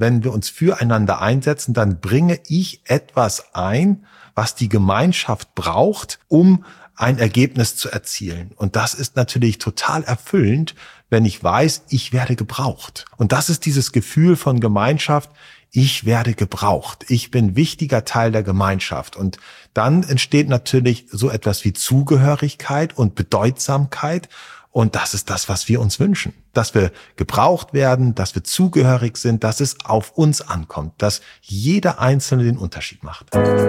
wenn wir uns füreinander einsetzen, dann bringe ich etwas ein, was die Gemeinschaft braucht, um ein Ergebnis zu erzielen. Und das ist natürlich total erfüllend, wenn ich weiß, ich werde gebraucht. Und das ist dieses Gefühl von Gemeinschaft, ich werde gebraucht. Ich bin wichtiger Teil der Gemeinschaft. Und dann entsteht natürlich so etwas wie Zugehörigkeit und Bedeutsamkeit. Und das ist das, was wir uns wünschen. Dass wir gebraucht werden, dass wir zugehörig sind, dass es auf uns ankommt, dass jeder Einzelne den Unterschied macht.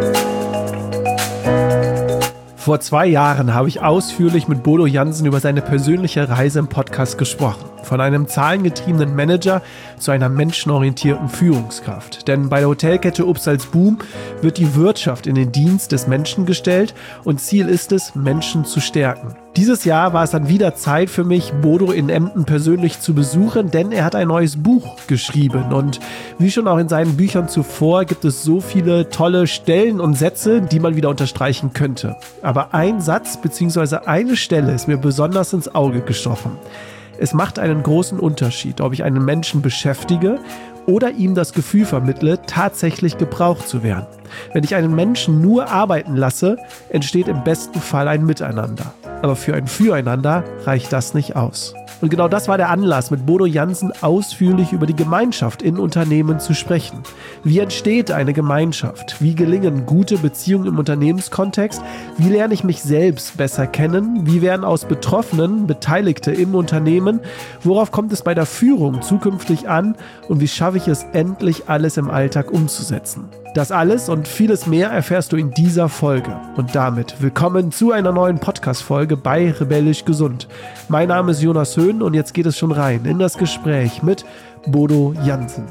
Vor 2 Jahren habe ich ausführlich mit Bodo Jansen über seine persönliche Reise im Podcast gesprochen. Von einem zahlengetriebenen Manager zu einer menschenorientierten Führungskraft. Denn bei der Hotelkette Upsalz-Boom wird die Wirtschaft in den Dienst des Menschen gestellt und Ziel ist es, Menschen zu stärken. Dieses Jahr war es dann wieder Zeit für mich, Bodo in Emden persönlich zu besuchen, denn er hat ein neues Buch geschrieben. Und wie schon auch in seinen Büchern zuvor gibt es so viele tolle Stellen und Sätze, die man wieder unterstreichen könnte. Aber ein Satz bzw. eine Stelle ist mir besonders ins Auge gestochen. Es macht einen großen Unterschied, ob ich einen Menschen beschäftige oder ihm das Gefühl vermittle, tatsächlich gebraucht zu werden. Wenn ich einen Menschen nur arbeiten lasse, entsteht im besten Fall ein Miteinander. Aber für ein Füreinander reicht das nicht aus. Und genau das war der Anlass, mit Bodo Jansen ausführlich über die Gemeinschaft in Unternehmen zu sprechen. Wie entsteht eine Gemeinschaft? Wie gelingen gute Beziehungen im Unternehmenskontext? Wie lerne ich mich selbst besser kennen? Wie werden aus Betroffenen Beteiligte im Unternehmen? Worauf kommt es bei der Führung zukünftig an? Und wie schaffe ich es endlich, alles im Alltag umzusetzen? Das alles und vieles mehr erfährst du in dieser Folge. Und damit willkommen zu einer neuen Podcast-Folge bei Rebellisch Gesund. Mein Name ist Jonas Höhn und jetzt geht es schon rein in das Gespräch mit Bodo Jansen.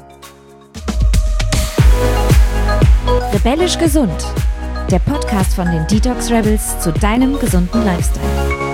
Rebellisch Gesund, der Podcast von den Detox Rebels zu deinem gesunden Lifestyle.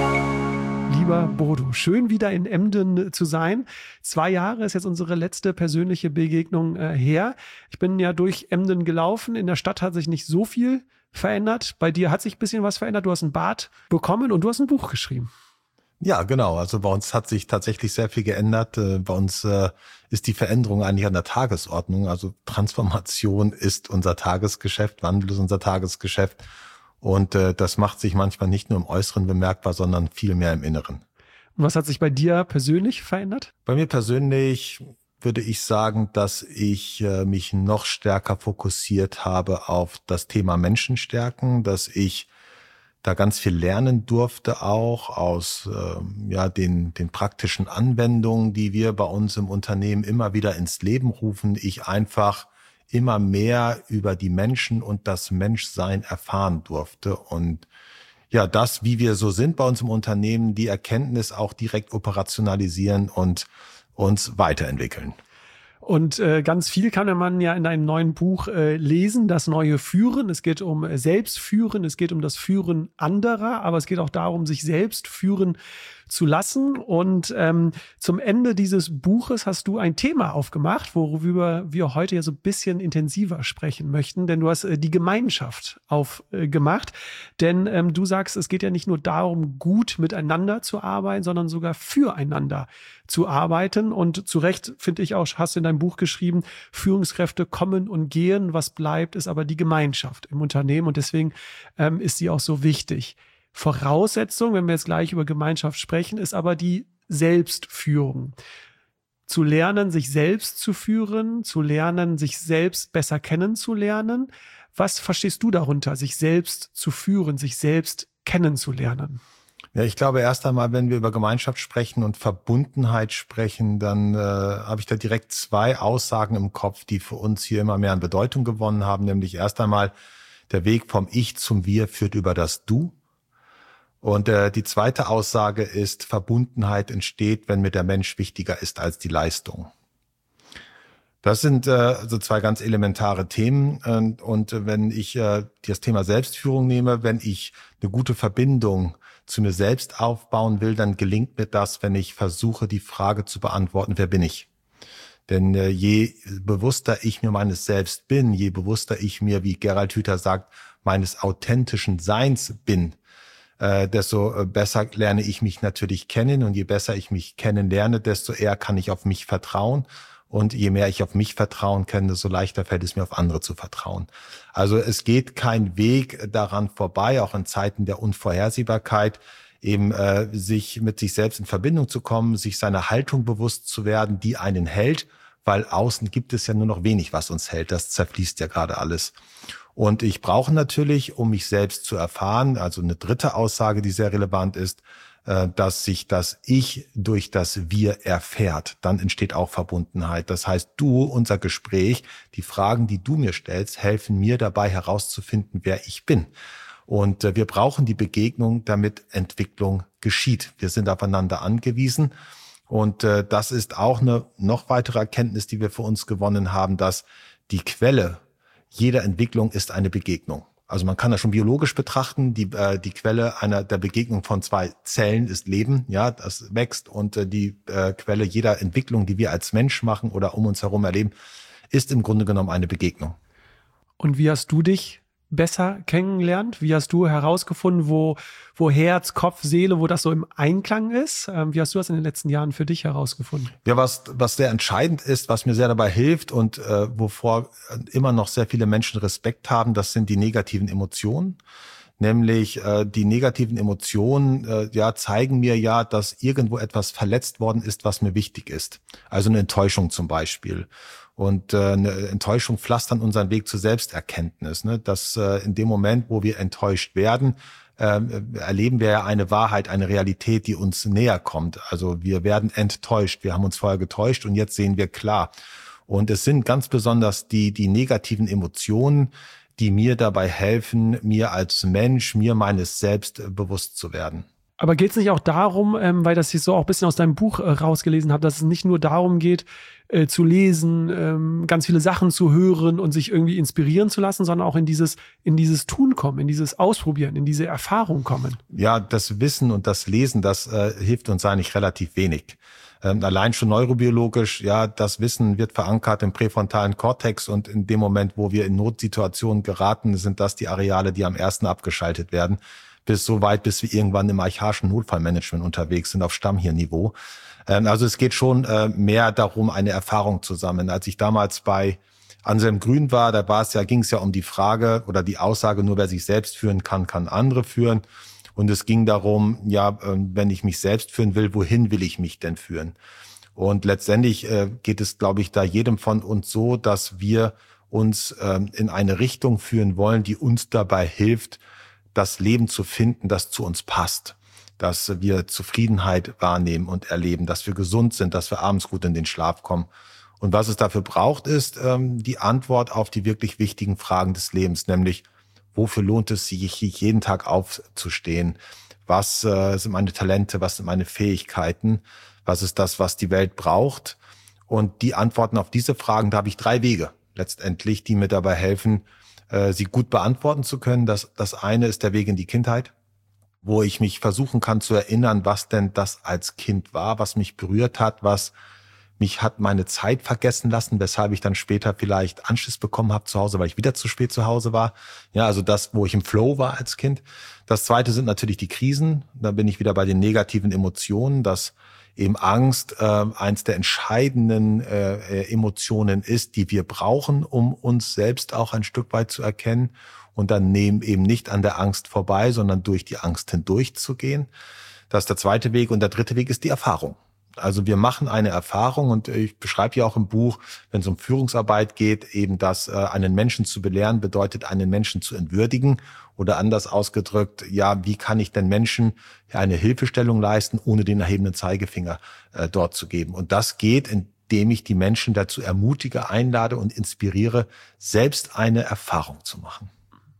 Lieber Bodo, schön wieder in Emden zu sein. 2 Jahre ist jetzt unsere letzte persönliche Begegnung her. Ich bin ja durch Emden gelaufen. In der Stadt hat sich nicht so viel verändert. Bei dir hat sich ein bisschen was verändert. Du hast ein Bad bekommen und du hast ein Buch geschrieben. Ja, genau. Also bei uns hat sich tatsächlich sehr viel geändert. Bei uns ist die Veränderung eigentlich an der Tagesordnung. Also Transformation ist unser Tagesgeschäft, Wandel ist unser Tagesgeschäft. Und das macht sich manchmal nicht nur im Äußeren bemerkbar, sondern viel mehr im Inneren. Und was hat sich bei dir persönlich verändert? Bei mir persönlich würde ich sagen, dass ich mich noch stärker fokussiert habe auf das Thema Menschenstärken, dass ich da ganz viel lernen durfte, auch aus den praktischen Anwendungen, die wir bei uns im Unternehmen immer wieder ins Leben rufen. Ich einfach immer mehr über die Menschen und das Menschsein erfahren durfte und ja, das, wie wir so sind bei uns im Unternehmen, die Erkenntnis auch direkt operationalisieren und uns weiterentwickeln. Und ganz viel kann man ja in einem neuen Buch lesen, das neue Führen. Es geht um Selbstführen, es geht um das Führen anderer, aber es geht auch darum, sich selbst führen zu lassen. Und zum Ende dieses Buches hast du ein Thema aufgemacht, worüber wir heute ja so ein bisschen intensiver sprechen möchten, denn du hast die Gemeinschaft aufgemacht. Denn du sagst, es geht ja nicht nur darum, gut miteinander zu arbeiten, sondern sogar füreinander zu arbeiten. Und zu Recht, finde ich auch, hast du in deinem Buch geschrieben, Führungskräfte kommen und gehen, was bleibt, ist aber die Gemeinschaft im Unternehmen und deswegen ist sie auch so wichtig. Voraussetzung, wenn wir jetzt gleich über Gemeinschaft sprechen, ist aber die Selbstführung. Zu lernen, sich selbst zu führen, zu lernen, sich selbst besser kennenzulernen. Was verstehst du darunter, sich selbst zu führen, sich selbst kennenzulernen? Ja, ich glaube erst einmal, wenn wir über Gemeinschaft sprechen und Verbundenheit sprechen, dann habe ich da direkt 2 Aussagen im Kopf, die für uns hier immer mehr an Bedeutung gewonnen haben. Nämlich erst einmal, der Weg vom Ich zum Wir führt über das Du. Und die zweite Aussage ist, Verbundenheit entsteht, wenn mir der Mensch wichtiger ist als die Leistung. Das sind so 2 ganz elementare Themen. Und wenn ich das Thema Selbstführung nehme, wenn ich eine gute Verbindung zu mir selbst aufbauen will, dann gelingt mir das, wenn ich versuche, die Frage zu beantworten, wer bin ich? Denn je bewusster ich mir meines Selbst bin, je bewusster ich mir, wie Gerald Hüther sagt, meines authentischen Seins bin, desto besser lerne ich mich natürlich kennen. Und je besser ich mich kennenlerne, desto eher kann ich auf mich vertrauen. Und je mehr ich auf mich vertrauen kann, desto leichter fällt es mir, auf andere zu vertrauen. Also es geht kein Weg daran vorbei, auch in Zeiten der Unvorhersehbarkeit, eben sich mit sich selbst in Verbindung zu kommen, sich seiner Haltung bewusst zu werden, die einen hält, weil außen gibt es ja nur noch wenig, was uns hält. Das zerfließt ja gerade alles. Und ich brauche natürlich, um mich selbst zu erfahren, also eine dritte Aussage, die sehr relevant ist, dass sich das Ich durch das Wir erfährt. Dann entsteht auch Verbundenheit. Das heißt, unser Gespräch, die Fragen, die du mir stellst, helfen mir dabei herauszufinden, wer ich bin. Und wir brauchen die Begegnung, damit Entwicklung geschieht. Wir sind aufeinander angewiesen. Und das ist auch eine noch weitere Erkenntnis, die wir für uns gewonnen haben, dass die Quelle jeder Entwicklung ist eine Begegnung. Also man kann das schon biologisch betrachten. Die Quelle der Begegnung von zwei Zellen ist Leben, ja, das wächst. Und die Quelle jeder Entwicklung, die wir als Mensch machen oder um uns herum erleben, ist im Grunde genommen eine Begegnung. Und wie hast du dich besser kennengelernt? Wie hast du herausgefunden, wo Herz, Kopf, Seele, wo das so im Einklang ist? Wie hast du das in den letzten Jahren für dich herausgefunden? Ja, was sehr entscheidend ist, was mir sehr dabei hilft und wovor immer noch sehr viele Menschen Respekt haben, das sind die negativen Emotionen. Nämlich die negativen Emotionen zeigen mir ja, dass irgendwo etwas verletzt worden ist, was mir wichtig ist. Also eine Enttäuschung zum Beispiel. Und eine Enttäuschung pflastert unseren Weg zur Selbsterkenntnis. Ne? Dass in dem Moment, wo wir enttäuscht werden, erleben wir ja eine Wahrheit, eine Realität, die uns näher kommt. Also wir werden enttäuscht. Wir haben uns vorher getäuscht und jetzt sehen wir klar. Und es sind ganz besonders die negativen Emotionen, die mir dabei helfen, mir als Mensch, mir meines Selbst bewusst zu werden. Aber geht es nicht auch darum, weil das ich so auch ein bisschen aus deinem Buch rausgelesen habe, dass es nicht nur darum geht, zu lesen, ganz viele Sachen zu hören und sich irgendwie inspirieren zu lassen, sondern auch in dieses Tun kommen, in dieses Ausprobieren, in diese Erfahrung kommen? Ja, das Wissen und das Lesen, das hilft uns eigentlich relativ wenig. Allein schon neurobiologisch, ja, das Wissen wird verankert im präfrontalen Kortex und in dem Moment, wo wir in Notsituationen geraten, sind das die Areale, die am ersten abgeschaltet werden. Bis wir irgendwann im archaischen Notfallmanagement unterwegs sind, auf Stammhirnniveau. Also es geht schon mehr darum, eine Erfahrung zu sammeln. Als ich damals bei Anselm Grün war, ging es ja um die Frage oder die Aussage, nur wer sich selbst führen kann, kann andere führen. Und es ging darum, ja, wenn ich mich selbst führen will, wohin will ich mich denn führen? Und letztendlich geht es, glaube ich, da jedem von uns so, dass wir uns in eine Richtung führen wollen, die uns dabei hilft, das Leben zu finden, das zu uns passt, dass wir Zufriedenheit wahrnehmen und erleben, dass wir gesund sind, dass wir abends gut in den Schlaf kommen. Und was es dafür braucht, ist die Antwort auf die wirklich wichtigen Fragen des Lebens, nämlich wofür lohnt es sich, jeden Tag aufzustehen? Was sind meine Talente? Was sind meine Fähigkeiten? Was ist das, was die Welt braucht? Und die Antworten auf diese Fragen, da habe ich 3 Wege letztendlich, die mir dabei helfen, sie gut beantworten zu können. Das eine ist der Weg in die Kindheit, wo ich mich versuchen kann zu erinnern, was denn das als Kind war, was mich berührt hat, was mich hat meine Zeit vergessen lassen, weshalb ich dann später vielleicht Anschiss bekommen habe zu Hause, weil ich wieder zu spät zu Hause war. Ja, also das, wo ich im Flow war als Kind. Das zweite sind natürlich die Krisen. Da bin ich wieder bei den negativen Emotionen, dass eben Angst eins der entscheidenden Emotionen ist, die wir brauchen, um uns selbst auch ein Stück weit zu erkennen und dann eben nicht an der Angst vorbei, sondern durch die Angst hindurch zu gehen. Das ist der zweite Weg. Und der dritte Weg ist die Erfahrung. Also wir machen eine Erfahrung und ich beschreibe ja auch im Buch, wenn es um Führungsarbeit geht, eben, dass einen Menschen zu belehren bedeutet, einen Menschen zu entwürdigen oder anders ausgedrückt, ja, wie kann ich denn Menschen eine Hilfestellung leisten, ohne den erhebenden Zeigefinger dort zu geben? Und das geht, indem ich die Menschen dazu ermutige, einlade und inspiriere, selbst eine Erfahrung zu machen.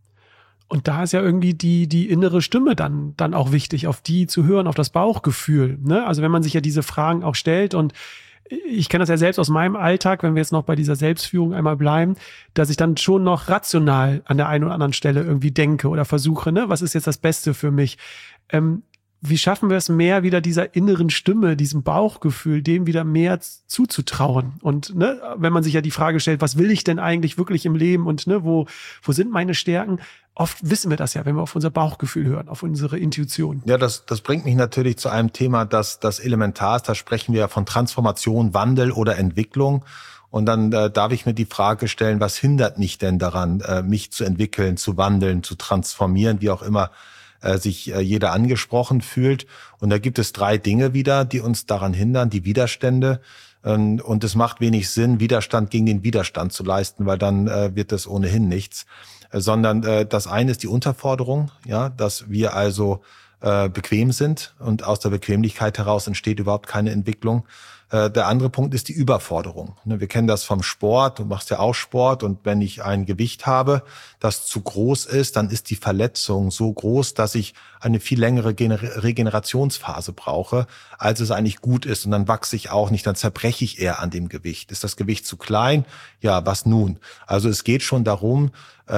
Und da ist ja irgendwie die innere Stimme dann auch wichtig, auf die zu hören, auf das Bauchgefühl. Ne? Also wenn man sich ja diese Fragen auch stellt, und ich kenne das ja selbst aus meinem Alltag, wenn wir jetzt noch bei dieser Selbstführung einmal bleiben, dass ich dann schon noch rational an der einen oder anderen Stelle irgendwie denke oder versuche, ne, was ist jetzt das Beste für mich? Wie schaffen wir es mehr, wieder dieser inneren Stimme, diesem Bauchgefühl, dem wieder mehr zuzutrauen? Und wenn man sich ja die Frage stellt, was will ich denn eigentlich wirklich im Leben und wo sind meine Stärken? Oft wissen wir das ja, wenn wir auf unser Bauchgefühl hören, auf unsere Intuition. Ja, das bringt mich natürlich zu einem Thema, das elementar ist. Da sprechen wir von Transformation, Wandel oder Entwicklung. Und dann darf ich mir die Frage stellen, was hindert mich denn daran, mich zu entwickeln, zu wandeln, zu transformieren, wie auch immer sich jeder angesprochen fühlt. Und da gibt es 3 Dinge wieder, die uns daran hindern, die Widerstände. Und es macht wenig Sinn, Widerstand gegen den Widerstand zu leisten, weil dann wird das ohnehin nichts. Sondern das eine ist die Unterforderung, ja, dass wir also bequem sind und aus der Bequemlichkeit heraus entsteht überhaupt keine Entwicklung. Der andere Punkt ist die Überforderung. Wir kennen das vom Sport, du machst ja auch Sport und wenn ich ein Gewicht habe, das zu groß ist, dann ist die Verletzung so groß, dass ich eine viel längere Regenerationsphase brauche, als es eigentlich gut ist und dann wachse ich auch nicht, dann zerbreche ich eher an dem Gewicht. Ist das Gewicht zu klein? Ja, was nun? Also es geht schon darum,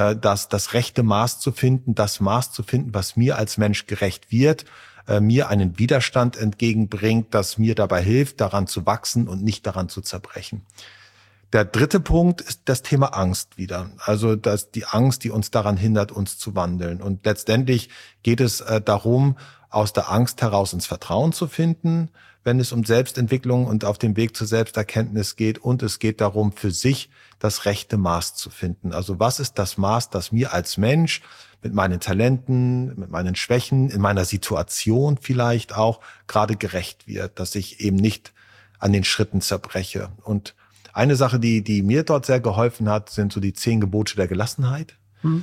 das rechte Maß zu finden, das Maß zu finden, was mir als Mensch gerecht wird, mir einen Widerstand entgegenbringt, das mir dabei hilft, daran zu wachsen und nicht daran zu zerbrechen. Der dritte Punkt ist das Thema Angst wieder. Also die Angst, die uns daran hindert, uns zu wandeln. Und letztendlich geht es darum, aus der Angst heraus ins Vertrauen zu finden, wenn es um Selbstentwicklung und auf dem Weg zur Selbsterkenntnis geht. Und es geht darum, für sich das rechte Maß zu finden. Also was ist das Maß, das mir als Mensch mit meinen Talenten, mit meinen Schwächen, in meiner Situation vielleicht auch gerade gerecht wird, dass ich eben nicht an den Schritten zerbreche. Und eine Sache, die mir dort sehr geholfen hat, sind so die 10 Gebote der Gelassenheit,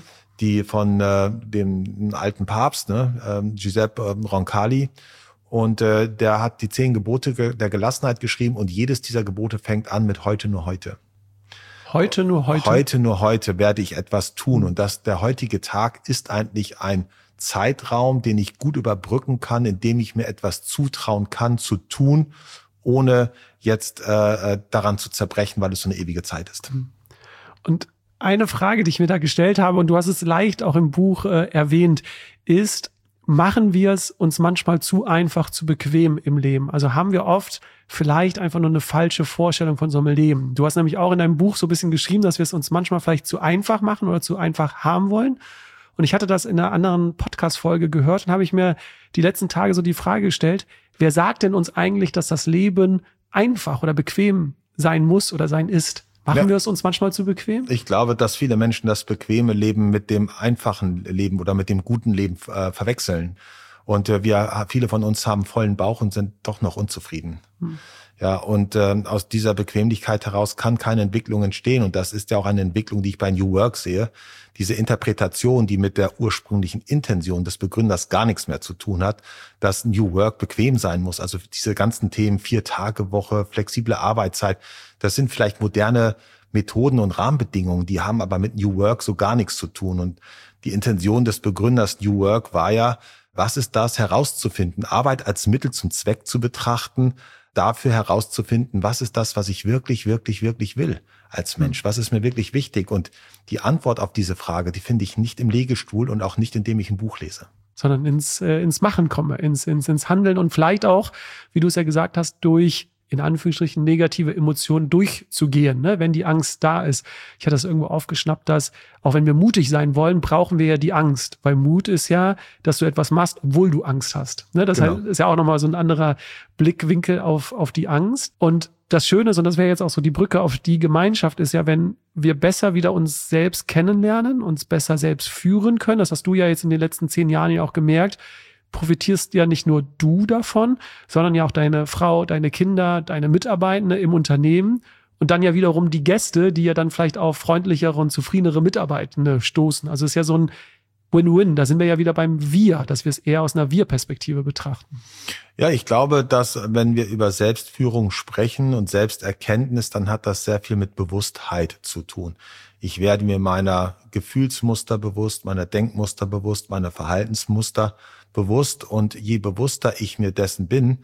die von dem alten Papst, Giuseppe Roncalli. Und der hat die 10 Gebote der Gelassenheit geschrieben und jedes dieser Gebote fängt an mit heute nur heute. Heute nur heute? Heute nur heute werde ich etwas tun. Und der heutige Tag ist eigentlich ein Zeitraum, den ich gut überbrücken kann, indem ich mir etwas zutrauen kann, zu tun, ohne jetzt daran zu zerbrechen, weil es so eine ewige Zeit ist. Und eine Frage, die ich mir da gestellt habe, und du hast es leicht auch im Buch erwähnt, ist, machen wir es uns manchmal zu einfach, zu bequem im Leben? Also haben wir oft vielleicht einfach nur eine falsche Vorstellung von so einem Leben? Du hast nämlich auch in deinem Buch so ein bisschen geschrieben, dass wir es uns manchmal vielleicht zu einfach machen oder zu einfach haben wollen. Und ich hatte das in einer anderen Podcast-Folge gehört und habe ich mir die letzten Tage so die Frage gestellt, wer sagt denn uns eigentlich, dass das Leben einfach oder bequem sein muss oder sein ist? Machen wir es uns manchmal zu bequem? Ich glaube, dass viele Menschen das bequeme Leben mit dem einfachen Leben oder mit dem guten Leben verwechseln. Und viele von uns haben vollen Bauch und sind doch noch unzufrieden. Ja, und aus dieser Bequemlichkeit heraus kann keine Entwicklung entstehen. Und das ist ja auch eine Entwicklung, die ich bei New Work sehe. Diese Interpretation, die mit der ursprünglichen Intention des Begründers gar nichts mehr zu tun hat, dass New Work bequem sein muss. Also diese ganzen Themen, 4-Tage-Woche, flexible Arbeitszeit, das sind vielleicht moderne Methoden und Rahmenbedingungen, die haben aber mit New Work so gar nichts zu tun. Und die Intention des Begründers New Work war ja, was ist das herauszufinden, Arbeit als Mittel zum Zweck zu betrachten, dafür herauszufinden, was ist das, was ich wirklich, wirklich, wirklich will als Mensch? Was ist mir wirklich wichtig? Und die Antwort auf diese Frage, die finde ich nicht im Liegestuhl und auch nicht, indem ich ein Buch lese. Sondern ins Machen komme, ins Handeln und vielleicht auch, wie du es ja gesagt hast, durch in Anführungsstrichen negative Emotionen durchzugehen, ne? Wenn die Angst da ist. Ich hatte das irgendwo aufgeschnappt, dass auch wenn wir mutig sein wollen, brauchen wir ja die Angst. Weil Mut ist ja, dass du etwas machst, obwohl du Angst hast. Ne? Das ist ja auch nochmal so ein anderer Blickwinkel auf die Angst. Und das Schöne ist, und das wäre jetzt auch so die Brücke auf die Gemeinschaft, ist ja, wenn wir besser wieder uns selbst kennenlernen, uns besser selbst führen können. Das hast du ja jetzt in den letzten 10 Jahren ja auch gemerkt. Profitierst ja nicht nur du davon, sondern ja auch deine Frau, deine Kinder, deine Mitarbeitende im Unternehmen und dann ja wiederum die Gäste, die ja dann vielleicht auf freundlichere und zufriedenere Mitarbeitende stoßen. Also es ist ja so ein Win-Win. Da sind wir ja wieder beim Wir, dass wir es eher aus einer Wir-Perspektive betrachten. Ja, ich glaube, dass wenn wir über Selbstführung sprechen und Selbsterkenntnis, dann hat das sehr viel mit Bewusstheit zu tun. Ich werde mir meiner Gefühlsmuster bewusst, meiner Denkmuster bewusst, meiner Verhaltensmuster bewusst und je bewusster ich mir dessen bin,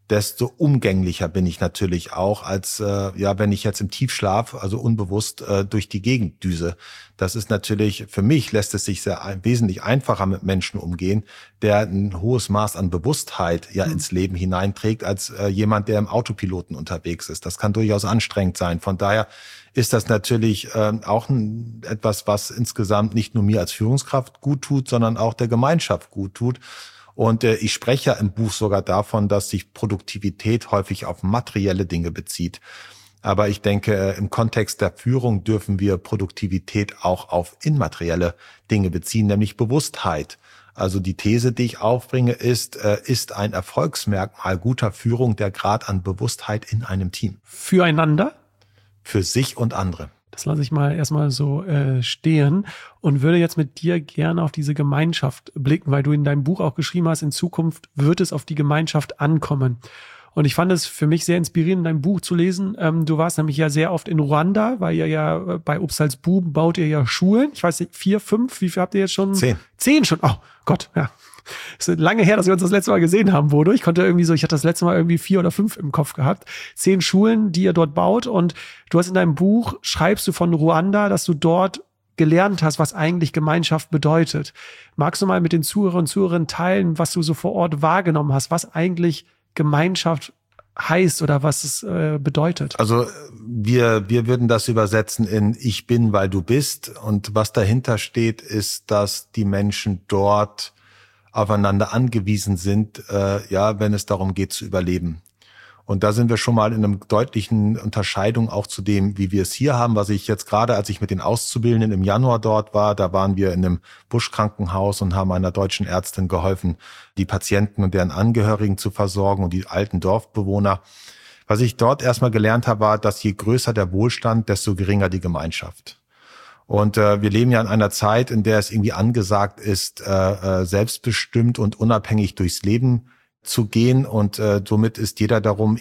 desto umgänglicher bin ich natürlich auch, als wenn ich jetzt im Tiefschlaf, also unbewusst durch die Gegend düse. Das ist natürlich, für mich lässt es sich wesentlich einfacher mit Menschen umgehen, der ein hohes Maß an Bewusstheit ins Leben hineinträgt, als jemand, der im Autopiloten unterwegs ist. Das kann durchaus anstrengend sein. Von daher ist das natürlich auch etwas, was insgesamt nicht nur mir als Führungskraft gut tut, sondern auch der Gemeinschaft gut tut. Und ich spreche ja im Buch sogar davon, dass sich Produktivität häufig auf materielle Dinge bezieht. Aber ich denke, im Kontext der Führung dürfen wir Produktivität auch auf immaterielle Dinge beziehen, nämlich Bewusstheit. Also die These, die ich aufbringe, ist ein Erfolgsmerkmal guter Führung der Grad an Bewusstheit in einem Team. Füreinander? Für sich und andere. Das lasse ich mal erstmal so stehen und würde jetzt mit dir gerne auf diese Gemeinschaft blicken, weil du in deinem Buch auch geschrieben hast, in Zukunft wird es auf die Gemeinschaft ankommen. Und ich fand es für mich sehr inspirierend, dein Buch zu lesen. Du warst nämlich ja sehr oft in Ruanda, weil ihr ja bei Upsalzbuben baut ihr ja Schulen. Ich weiß nicht, 4, 5, wie viel habt ihr jetzt schon? 10. 10 schon, oh Gott, ja. Es ist lange her, dass wir uns das letzte Mal gesehen haben, Bodo. Ich hatte das letzte Mal irgendwie 4 oder 5 im Kopf gehabt. 10 Schulen, die ihr dort baut. Und du hast in deinem Buch, schreibst du von Ruanda, dass du dort gelernt hast, was eigentlich Gemeinschaft bedeutet. Magst du mal mit den Zuhörern und Zuhörern teilen, was du so vor Ort wahrgenommen hast, was eigentlich Gemeinschaft heißt oder was es bedeutet? Also wir würden das übersetzen in Ich bin, weil du bist. Und was dahinter steht, ist, dass die Menschen dort aufeinander angewiesen sind, wenn es darum geht zu überleben. Und da sind wir schon mal in einer deutlichen Unterscheidung auch zu dem, wie wir es hier haben, was ich jetzt gerade, als ich mit den Auszubildenden im Januar dort war, da waren wir in einem Buschkrankenhaus und haben einer deutschen Ärztin geholfen, die Patienten und deren Angehörigen zu versorgen und die alten Dorfbewohner. Was ich dort erstmal gelernt habe, war, dass je größer der Wohlstand, desto geringer die Gemeinschaft. Und wir leben ja in einer Zeit, in der es irgendwie angesagt ist, selbstbestimmt und unabhängig durchs Leben zu gehen. Und somit ist jeder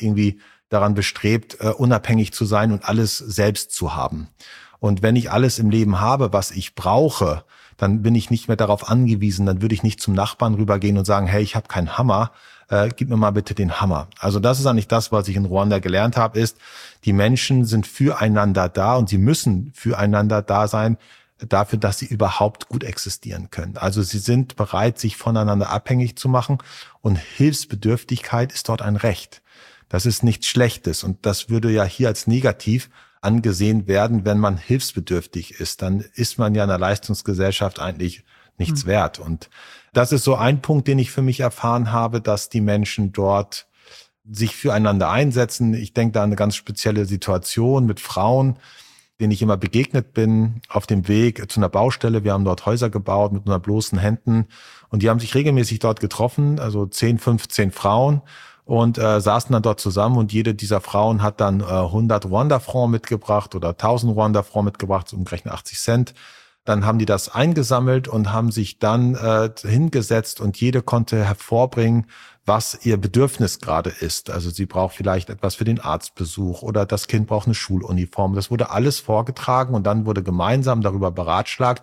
daran bestrebt, unabhängig zu sein und alles selbst zu haben. Und wenn ich alles im Leben habe, was ich brauche, dann bin ich nicht mehr darauf angewiesen. Dann würde ich nicht zum Nachbarn rübergehen und sagen, hey, ich habe keinen Hammer. Gib mir mal bitte den Hammer. Also das ist eigentlich das, was ich in Ruanda gelernt habe, ist, die Menschen sind füreinander da und sie müssen füreinander da sein, dafür, dass sie überhaupt gut existieren können. Also sie sind bereit, sich voneinander abhängig zu machen und Hilfsbedürftigkeit ist dort ein Recht. Das ist nichts Schlechtes und das würde ja hier als negativ angesehen werden, wenn man hilfsbedürftig ist. Dann ist man ja in einer Leistungsgesellschaft eigentlich nichts wert. Und das ist so ein Punkt, den ich für mich erfahren habe, dass die Menschen dort sich füreinander einsetzen. Ich denke da an eine ganz spezielle Situation mit Frauen, denen ich immer begegnet bin, auf dem Weg zu einer Baustelle. Wir haben dort Häuser gebaut mit nur bloßen Händen und die haben sich regelmäßig dort getroffen, also 10, 15 Frauen und saßen dann dort zusammen und jede dieser Frauen hat dann 100 Rwanda-Francs mitgebracht oder 1000 Rwanda-Francs mitgebracht, umgerechnet 80 Cent. Dann haben die das eingesammelt und haben sich dann hingesetzt und jede konnte hervorbringen, was ihr Bedürfnis gerade ist. Also sie braucht vielleicht etwas für den Arztbesuch oder das Kind braucht eine Schuluniform. Das wurde alles vorgetragen und dann wurde gemeinsam darüber beratschlagt,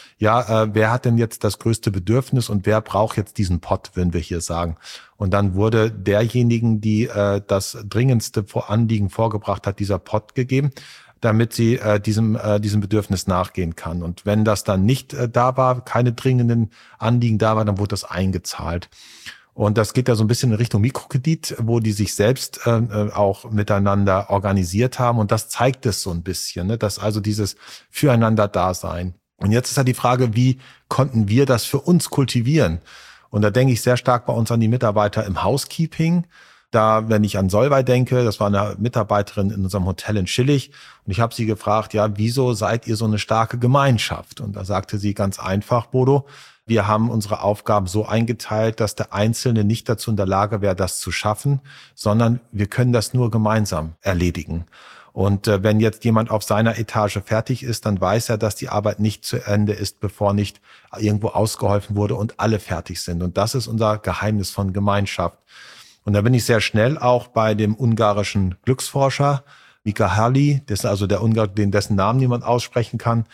wer hat denn jetzt das größte Bedürfnis und wer braucht jetzt diesen Pott, würden wir hier sagen. Und dann wurde derjenigen, die das dringendste Anliegen vorgebracht hat, dieser Pott gegeben, damit sie diesem Bedürfnis nachgehen kann. Und wenn das dann nicht da war, keine dringenden Anliegen da war, dann wurde das eingezahlt. Und das geht ja so ein bisschen in Richtung Mikrokredit, wo die sich selbst auch miteinander organisiert haben. Und das zeigt es so ein bisschen, ne? Dass also dieses Füreinander-Dasein. Und jetzt ist ja die Frage, wie konnten wir das für uns kultivieren? Und da denke ich sehr stark bei uns an die Mitarbeiter im Housekeeping. Da, wenn ich an Solvay denke, das war eine Mitarbeiterin in unserem Hotel in Schillig und ich habe sie gefragt, wieso seid ihr so eine starke Gemeinschaft? Und da sagte sie ganz einfach, Bodo, wir haben unsere Aufgaben so eingeteilt, dass der Einzelne nicht dazu in der Lage wäre, das zu schaffen, sondern wir können das nur gemeinsam erledigen. Und wenn jetzt jemand auf seiner Etage fertig ist, dann weiß er, dass die Arbeit nicht zu Ende ist, bevor nicht irgendwo ausgeholfen wurde und alle fertig sind. Und das ist unser Geheimnis von Gemeinschaft. Und da bin ich sehr schnell auch bei dem ungarischen Glücksforscher Mika Hali, das ist also der Ungar, dessen Namen niemand aussprechen kann.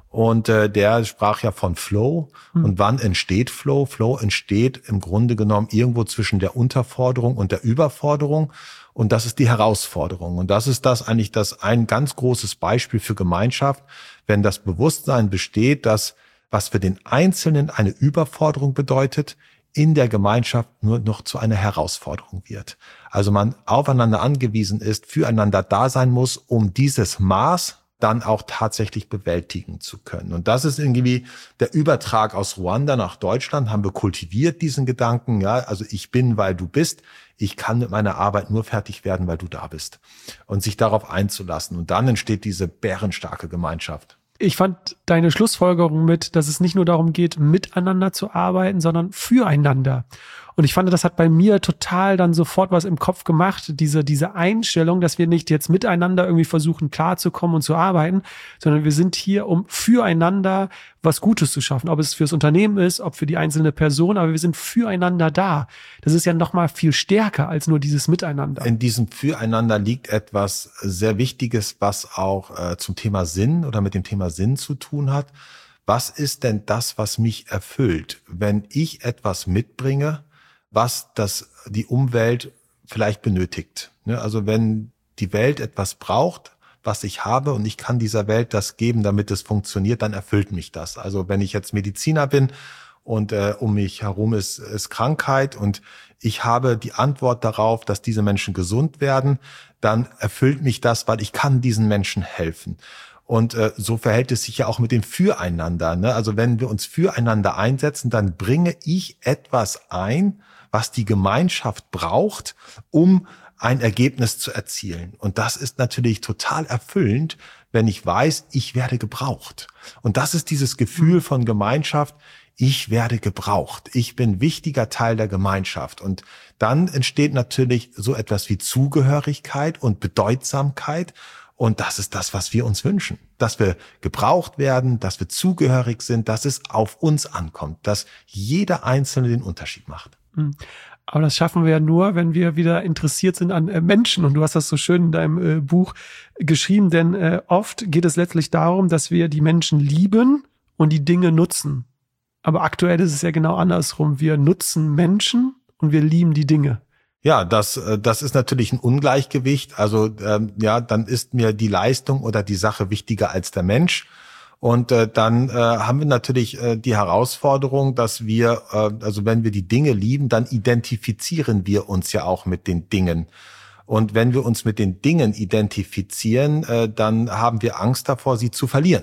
Und der sprach ja von Flow. Und wann entsteht Flow? Flow entsteht im Grunde genommen irgendwo zwischen der Unterforderung und der Überforderung. Und das ist die Herausforderung. Und das ist ein ganz großes Beispiel für Gemeinschaft, wenn das Bewusstsein besteht, dass was für den Einzelnen eine Überforderung bedeutet, in der Gemeinschaft nur noch zu einer Herausforderung wird. Also man aufeinander angewiesen ist, füreinander da sein muss, um dieses Maß dann auch tatsächlich bewältigen zu können. Und das ist irgendwie der Übertrag aus Ruanda nach Deutschland, haben wir kultiviert diesen Gedanken, ja, also ich bin, weil du bist, ich kann mit meiner Arbeit nur fertig werden, weil du da bist. Und sich darauf einzulassen. Und dann entsteht diese bärenstarke Gemeinschaft. Ich fand deine Schlussfolgerung mit, dass es nicht nur darum geht, miteinander zu arbeiten, sondern füreinander. Und ich fand, das hat bei mir total dann sofort was im Kopf gemacht, diese Einstellung, dass wir nicht jetzt miteinander irgendwie versuchen, klarzukommen und zu arbeiten, sondern wir sind hier, um füreinander was Gutes zu schaffen. Ob es fürs Unternehmen ist, ob für die einzelne Person, aber wir sind füreinander da. Das ist ja nochmal viel stärker als nur dieses Miteinander. In diesem Füreinander liegt etwas sehr Wichtiges, was auch zum Thema Sinn oder mit dem Thema Sinn zu tun hat. Was ist denn das, was mich erfüllt, wenn ich etwas mitbringe, was die Umwelt vielleicht benötigt? Also wenn die Welt etwas braucht, was ich habe und ich kann dieser Welt das geben, damit es funktioniert, dann erfüllt mich das. Also wenn ich jetzt Mediziner bin und um mich herum ist Krankheit und ich habe die Antwort darauf, dass diese Menschen gesund werden, dann erfüllt mich das, weil ich kann diesen Menschen helfen. Und so verhält es sich ja auch mit dem Füreinander. Ne? Also wenn wir uns füreinander einsetzen, dann bringe ich etwas ein, was die Gemeinschaft braucht, um ein Ergebnis zu erzielen. Und das ist natürlich total erfüllend, wenn ich weiß, ich werde gebraucht. Und das ist dieses Gefühl von Gemeinschaft, ich werde gebraucht. Ich bin wichtiger Teil der Gemeinschaft. Und dann entsteht natürlich so etwas wie Zugehörigkeit und Bedeutsamkeit. Und das ist das, was wir uns wünschen. Dass wir gebraucht werden, dass wir zugehörig sind, dass es auf uns ankommt, dass jeder Einzelne den Unterschied macht. Aber das schaffen wir ja nur, wenn wir wieder interessiert sind an Menschen. Und du hast das so schön in deinem Buch geschrieben, denn oft geht es letztlich darum, dass wir die Menschen lieben und die Dinge nutzen. Aber aktuell ist es ja genau andersrum. Wir nutzen Menschen und wir lieben die Dinge. Ja, das ist natürlich ein Ungleichgewicht. Also dann ist mir die Leistung oder die Sache wichtiger als der Mensch. Und dann haben wir natürlich die Herausforderung, dass wir, also wenn wir die Dinge lieben, dann identifizieren wir uns ja auch mit den Dingen. Und wenn wir uns mit den Dingen identifizieren, dann haben wir Angst davor, sie zu verlieren.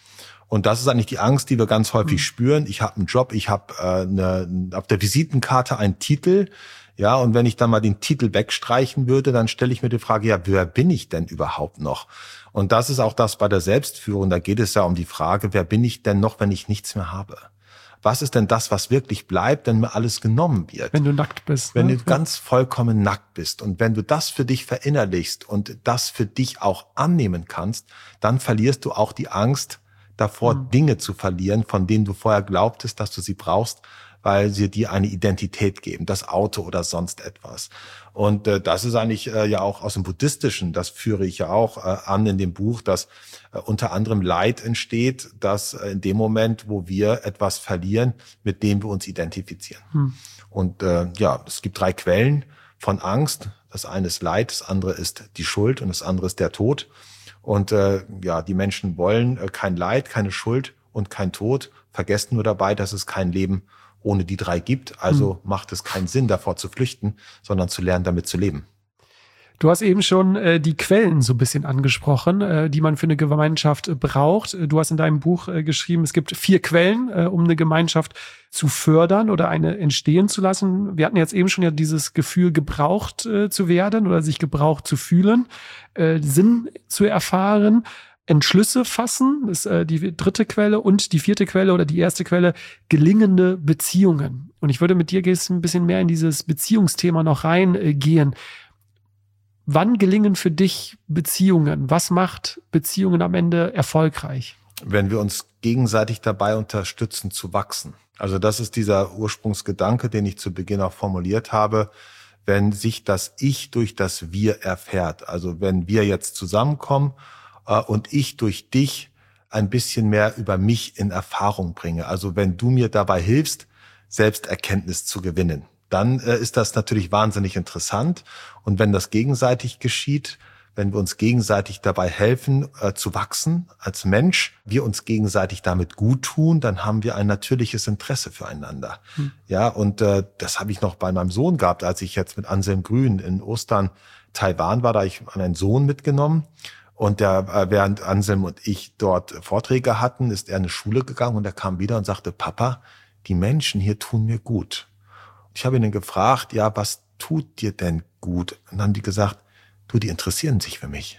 Und das ist eigentlich die Angst, die wir ganz häufig spüren. Ich habe einen Job, ich habe auf der Visitenkarte einen Titel. Ja, und wenn ich dann mal den Titel wegstreichen würde, dann stelle ich mir die Frage, ja, wer bin ich denn überhaupt noch? Und das ist auch das bei der Selbstführung. Da geht es ja um die Frage, wer bin ich denn noch, wenn ich nichts mehr habe? Was ist denn das, was wirklich bleibt, wenn mir alles genommen wird? Wenn du nackt bist. Wenn du ganz vollkommen nackt bist. Und wenn du das für dich verinnerlichst und das für dich auch annehmen kannst, dann verlierst du auch die Angst davor, Dinge zu verlieren, von denen du vorher glaubtest, dass du sie brauchst, weil sie dir eine Identität geben, das Auto oder sonst etwas. Und das ist eigentlich ja auch aus dem Buddhistischen, das führe ich ja auch an in dem Buch, dass unter anderem Leid entsteht, dass in dem Moment, wo wir etwas verlieren, mit dem wir uns identifizieren. Und es gibt 3 Quellen von Angst. Das eine ist Leid, das andere ist die Schuld und das andere ist der Tod. Und die Menschen wollen kein Leid, keine Schuld und kein Tod, vergessen nur dabei, dass es kein Leben ohne die 3 gibt. Also macht es keinen Sinn, davor zu flüchten, sondern zu lernen, damit zu leben. Du hast eben schon die Quellen so ein bisschen angesprochen, die man für eine Gemeinschaft braucht. Du hast in deinem Buch geschrieben, es gibt 4 Quellen, um eine Gemeinschaft zu fördern oder eine entstehen zu lassen. Wir hatten jetzt eben schon ja dieses Gefühl, gebraucht zu werden oder sich gebraucht zu fühlen, Sinn zu erfahren. Entschlüsse fassen, ist die 3. Quelle, und die 4. Quelle oder die erste Quelle, gelingende Beziehungen. Und ich würde mit dir ein bisschen mehr in dieses Beziehungsthema noch reingehen. Wann gelingen für dich Beziehungen? Was macht Beziehungen am Ende erfolgreich? Wenn wir uns gegenseitig dabei unterstützen zu wachsen. Also das ist dieser Ursprungsgedanke, den ich zu Beginn auch formuliert habe. Wenn sich das Ich durch das Wir erfährt. Also wenn wir jetzt zusammenkommen und ich durch dich ein bisschen mehr über mich in Erfahrung bringe. Also wenn du mir dabei hilfst, Selbsterkenntnis zu gewinnen, dann ist das natürlich wahnsinnig interessant. Und wenn das gegenseitig geschieht, wenn wir uns gegenseitig dabei helfen, zu wachsen als Mensch, wir uns gegenseitig damit gut tun, dann haben wir ein natürliches Interesse füreinander. Ja, und das habe ich noch bei meinem Sohn gehabt, als ich jetzt mit Anselm Grün in Ostern Taiwan war, da habe ich meinen Sohn mitgenommen. Und während Anselm und ich dort Vorträge hatten, ist er in eine Schule gegangen und er kam wieder und sagte, Papa, die Menschen hier tun mir gut. Ich habe ihn dann gefragt, ja, was tut dir denn gut? Und dann haben die gesagt, du, die interessieren sich für mich.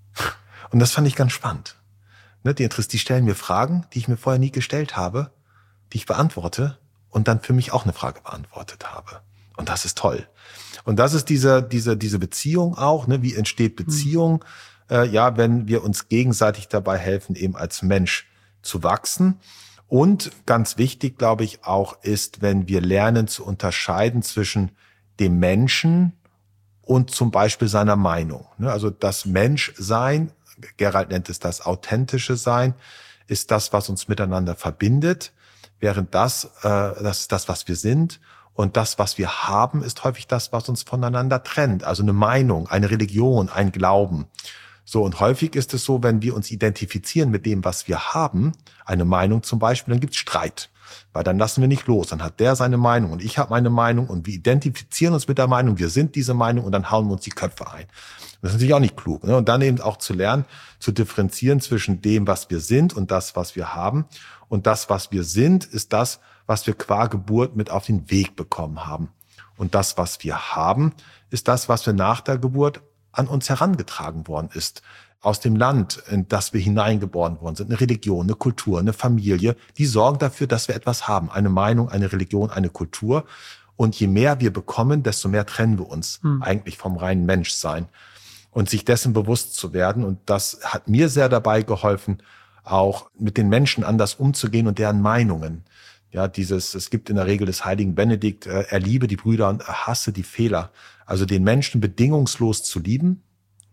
Und das fand ich ganz spannend. Ne, die stellen mir Fragen, die ich mir vorher nie gestellt habe, die ich beantworte und dann für mich auch eine Frage beantwortet habe. Und das ist toll. Und das ist diese Beziehung auch, ne? Wie entsteht Beziehung? Ja, wenn wir uns gegenseitig dabei helfen, eben als Mensch zu wachsen. Und ganz wichtig, glaube ich, auch ist, wenn wir lernen zu unterscheiden zwischen dem Menschen und zum Beispiel seiner Meinung. Also das Menschsein, Gerald nennt es das authentische Sein, ist das, was uns miteinander verbindet, während das ist das, was wir sind. Und das, was wir haben, ist häufig das, was uns voneinander trennt. Also eine Meinung, eine Religion, ein Glauben. So, und häufig ist es so, wenn wir uns identifizieren mit dem, was wir haben, eine Meinung zum Beispiel, dann gibt's Streit. Weil dann lassen wir nicht los. Dann hat der seine Meinung und ich habe meine Meinung und wir identifizieren uns mit der Meinung, wir sind diese Meinung und dann hauen wir uns die Köpfe ein. Das ist natürlich auch nicht klug. Ne? Und dann eben auch zu lernen, zu differenzieren zwischen dem, was wir sind und das, was wir haben. Und das, was wir sind, ist das, was wir qua Geburt mit auf den Weg bekommen haben. Und das, was wir haben, ist das, was wir nach der Geburt an uns herangetragen worden ist. Aus dem Land, in das wir hineingeboren worden sind. Eine Religion, eine Kultur, eine Familie, die sorgen dafür, dass wir etwas haben. Eine Meinung, eine Religion, eine Kultur. Und je mehr wir bekommen, desto mehr trennen wir uns eigentlich vom reinen Menschsein. Und sich dessen bewusst zu werden. Und das hat mir sehr dabei geholfen, auch mit den Menschen anders umzugehen und deren Meinungen. Ja, es gibt in der Regel des heiligen Benedikt, er liebe die Brüder und er hasse die Fehler. Also den Menschen bedingungslos zu lieben,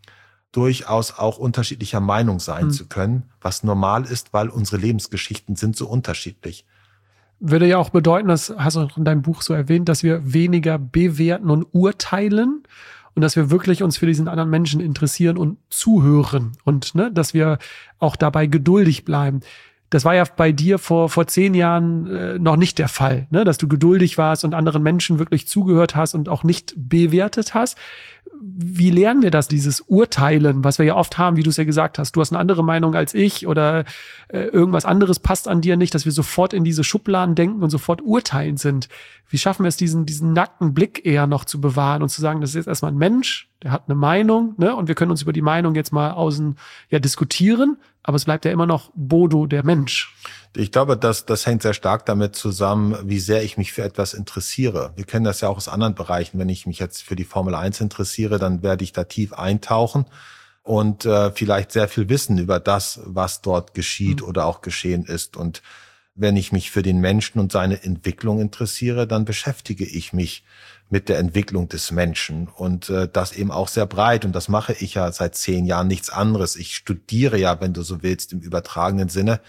durchaus auch unterschiedlicher Meinung sein zu können, was normal ist, weil unsere Lebensgeschichten sind so unterschiedlich. Würde ja auch bedeuten, das hast du auch in deinem Buch so erwähnt, dass wir weniger bewerten und urteilen und dass wir wirklich uns für diesen anderen Menschen interessieren und zuhören und dass wir auch dabei geduldig bleiben. Das war ja bei dir vor 10 Jahren noch nicht der Fall, dass du geduldig warst und anderen Menschen wirklich zugehört hast und auch nicht bewertet hast. Wie lernen wir das, dieses Urteilen, was wir ja oft haben, wie du es ja gesagt hast, du hast eine andere Meinung als ich oder irgendwas anderes passt an dir nicht, dass wir sofort in diese Schubladen denken und sofort urteilen sind. Wie schaffen wir es, diesen nackten Blick eher noch zu bewahren und zu sagen, das ist jetzt erstmal ein Mensch, der hat eine Meinung, und wir können uns über die Meinung jetzt mal diskutieren, aber es bleibt ja immer noch Bodo, der Mensch. Ich glaube, das hängt sehr stark damit zusammen, wie sehr ich mich für etwas interessiere. Wir kennen das ja auch aus anderen Bereichen. Wenn ich mich jetzt für die Formel 1 interessiere, dann werde ich da tief eintauchen und vielleicht sehr viel wissen über das, was dort geschieht oder auch geschehen ist. Und wenn ich mich für den Menschen und seine Entwicklung interessiere, dann beschäftige ich mich mit der Entwicklung des Menschen und das eben auch sehr breit. Und das mache ich ja seit 10 Jahren nichts anderes. Ich studiere ja, wenn du so willst, im übertragenen Sinne,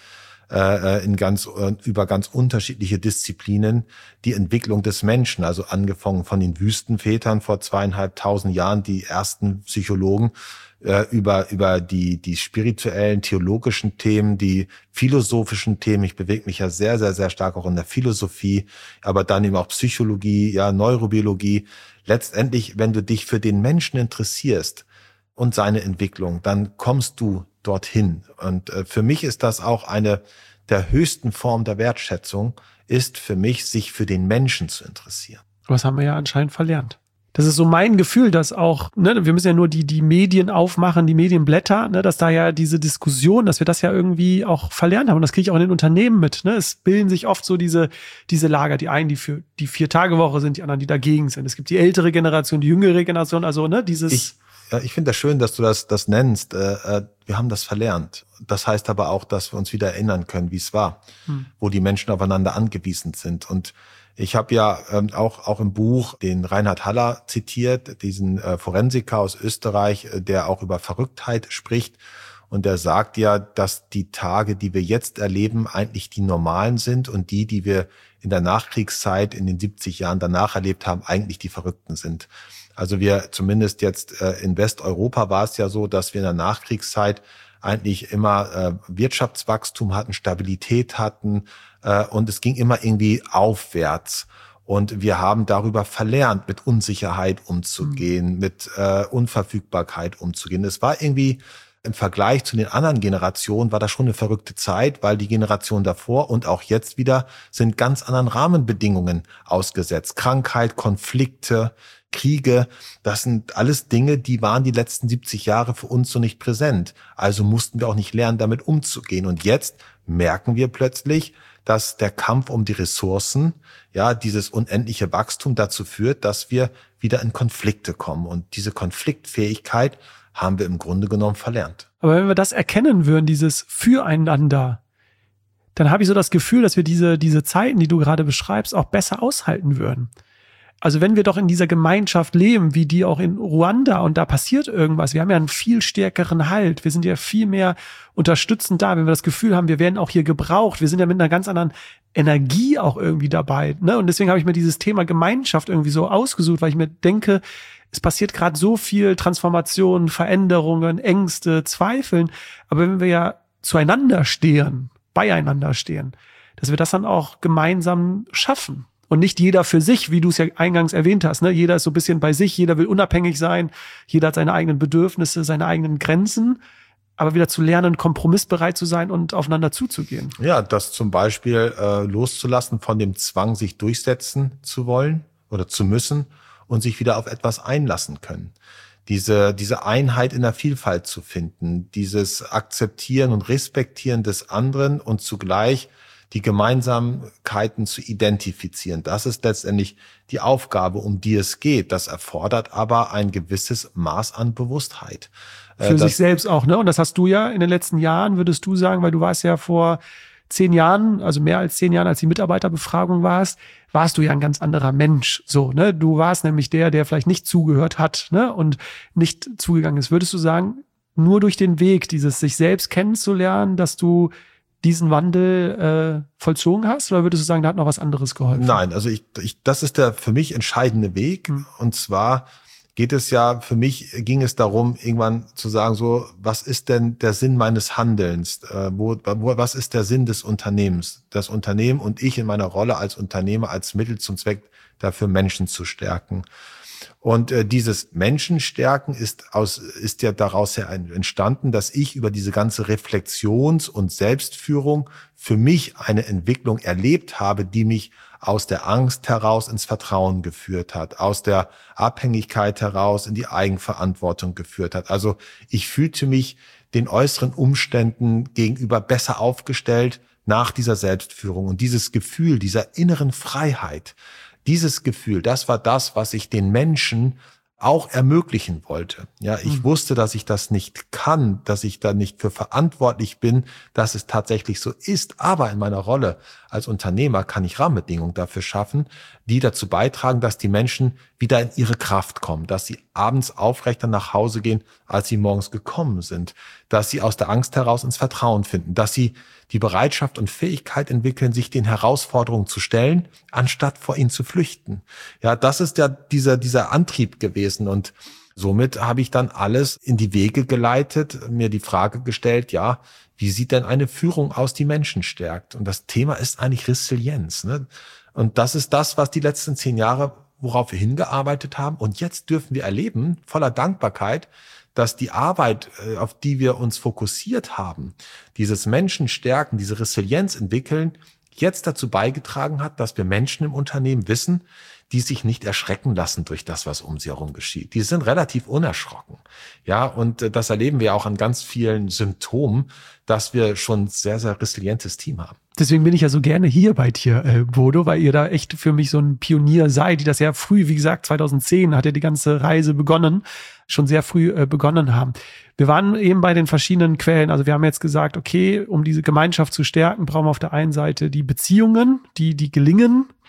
über ganz unterschiedliche Disziplinen die Entwicklung des Menschen, also angefangen von den Wüstenvätern vor 2500 Jahren, die ersten Psychologen, über die spirituellen, theologischen Themen, die philosophischen Themen. Ich bewege mich ja sehr, sehr, sehr stark auch in der Philosophie, aber dann eben auch Psychologie, Neurobiologie. Letztendlich, wenn du dich für den Menschen interessierst und seine Entwicklung, dann kommst du dorthin. Und für mich ist das auch eine der höchsten Formen der Wertschätzung, ist für mich, sich für den Menschen zu interessieren. Das haben wir ja anscheinend verlernt. Das ist so mein Gefühl, dass auch, wir müssen ja nur die Medien aufmachen, die Medienblätter, dass da ja diese Diskussion, dass wir das ja irgendwie auch verlernt haben. Und das kriege ich auch in den Unternehmen mit. Es bilden sich oft so diese Lager, die einen, die für die 4-Tage-Woche sind, die anderen, die dagegen sind. Es gibt die ältere Generation, die jüngere Generation, also dieses... Ich finde das schön, dass du das nennst. Wir haben das verlernt. Das heißt aber auch, dass wir uns wieder erinnern können, wie es war, wo die Menschen aufeinander angewiesen sind. Und ich habe ja auch im Buch den Reinhard Haller zitiert, diesen Forensiker aus Österreich, der auch über Verrücktheit spricht. Und er sagt ja, dass die Tage, die wir jetzt erleben, eigentlich die normalen sind und die wir in der Nachkriegszeit, in den 70 Jahren danach erlebt haben, eigentlich die Verrückten sind. Also wir zumindest jetzt in Westeuropa war es ja so, dass wir in der Nachkriegszeit eigentlich immer Wirtschaftswachstum hatten, Stabilität hatten und es ging immer irgendwie aufwärts. Und wir haben darüber verlernt, mit Unsicherheit umzugehen, mit Unverfügbarkeit umzugehen. Es war irgendwie im Vergleich zu den anderen Generationen war das schon eine verrückte Zeit, weil die Generation davor und auch jetzt wieder sind ganz anderen Rahmenbedingungen ausgesetzt. Krankheit, Konflikte, Kriege, das sind alles Dinge, die waren die letzten 70 Jahre für uns so nicht präsent. Also mussten wir auch nicht lernen, damit umzugehen. Und jetzt merken wir plötzlich, dass der Kampf um die Ressourcen, ja, dieses unendliche Wachstum dazu führt, dass wir wieder in Konflikte kommen. Und diese Konfliktfähigkeit haben wir im Grunde genommen verlernt. Aber wenn wir das erkennen würden, dieses Füreinander, dann habe ich so das Gefühl, dass wir diese Zeiten, die du gerade beschreibst, auch besser aushalten würden. Also wenn wir doch in dieser Gemeinschaft leben, wie die auch in Ruanda, und da passiert irgendwas, wir haben ja einen viel stärkeren Halt, wir sind ja viel mehr unterstützend da, wenn wir das Gefühl haben, wir werden auch hier gebraucht, wir sind ja mit einer ganz anderen Energie auch irgendwie dabei, ne? Und deswegen habe ich mir dieses Thema Gemeinschaft irgendwie so ausgesucht, weil ich mir denke, es passiert gerade so viel Transformation, Veränderungen, Ängste, Zweifeln, aber wenn wir ja zueinander stehen, beieinander stehen, dass wir das dann auch gemeinsam schaffen. Und nicht jeder für sich, wie du es ja eingangs erwähnt hast, ne? Jeder ist so ein bisschen bei sich, jeder will unabhängig sein, jeder hat seine eigenen Bedürfnisse, seine eigenen Grenzen, aber wieder zu lernen, kompromissbereit zu sein und aufeinander zuzugehen. Ja, das zum Beispiel loszulassen von dem Zwang, sich durchsetzen zu wollen oder zu müssen und sich wieder auf etwas einlassen können. Diese Einheit in der Vielfalt zu finden, dieses Akzeptieren und Respektieren des anderen und zugleich die Gemeinsamkeiten zu identifizieren. Das ist letztendlich die Aufgabe, um die es geht. Das erfordert aber ein gewisses Maß an Bewusstheit. Für sich selbst auch, ne? Und das hast du ja in den letzten Jahren, würdest du sagen, weil du warst ja vor 10 Jahren, also mehr als 10 Jahren, als die Mitarbeiterbefragung warst du ja ein ganz anderer Mensch, so, ne? Du warst nämlich der vielleicht nicht zugehört hat, ne? Und nicht zugegangen ist. Würdest du sagen, nur durch den Weg, dieses sich selbst kennenzulernen, dass du diesen Wandel vollzogen hast, oder würdest du sagen, da hat noch was anderes geholfen? Nein, also das ist der für mich entscheidende Weg. Und zwar ging es darum, irgendwann zu sagen, so, was ist denn der Sinn meines Handelns? Was ist der Sinn des Unternehmens? Das Unternehmen und ich in meiner Rolle als Unternehmer, als Mittel zum Zweck dafür, Menschen zu stärken. Und dieses Menschenstärken ist ja daraus entstanden, dass ich über diese ganze Reflexions- und Selbstführung für mich eine Entwicklung erlebt habe, die mich aus der Angst heraus ins Vertrauen geführt hat, aus der Abhängigkeit heraus in die Eigenverantwortung geführt hat. Also ich fühlte mich den äußeren Umständen gegenüber besser aufgestellt nach dieser Selbstführung. Und dieses Gefühl dieser inneren Freiheit, dieses Gefühl, das war das, was ich den Menschen auch ermöglichen wollte. Ja, ich wusste, dass ich das nicht kann, dass ich da nicht für verantwortlich bin, dass es tatsächlich so ist. Aber in meiner Rolle als Unternehmer kann ich Rahmenbedingungen dafür schaffen, die dazu beitragen, dass die Menschen wieder in ihre Kraft kommen, dass sie abends aufrechter nach Hause gehen, als sie morgens gekommen sind, dass sie aus der Angst heraus ins Vertrauen finden, dass sie die Bereitschaft und Fähigkeit entwickeln, sich den Herausforderungen zu stellen, anstatt vor ihnen zu flüchten. Ja, das ist ja dieser Antrieb gewesen, und somit habe ich dann alles in die Wege geleitet, mir die Frage gestellt, ja, wie sieht denn eine Führung aus, die Menschen stärkt? Und das Thema ist eigentlich Resilienz, ne? Und das ist das, was die letzten 10 Jahre, worauf wir hingearbeitet haben. Und jetzt dürfen wir erleben, voller Dankbarkeit, dass die Arbeit, auf die wir uns fokussiert haben, dieses Menschenstärken, diese Resilienz entwickeln, jetzt dazu beigetragen hat, dass wir Menschen im Unternehmen wissen, die sich nicht erschrecken lassen durch das, was um sie herum geschieht. Die sind relativ unerschrocken. Ja, und das erleben wir auch an ganz vielen Symptomen, dass wir schon ein sehr, sehr resilientes Team haben. Deswegen bin ich ja so gerne hier bei dir, Bodo, weil ihr da echt für mich so ein Pionier seid, die das ja früh, wie gesagt, 2010 hat ja die ganze Reise begonnen, schon sehr früh begonnen haben. Wir waren eben bei den verschiedenen Quellen. Also wir haben jetzt gesagt, okay, um diese Gemeinschaft zu stärken, brauchen wir auf der einen Seite die Beziehungen, die gelingen,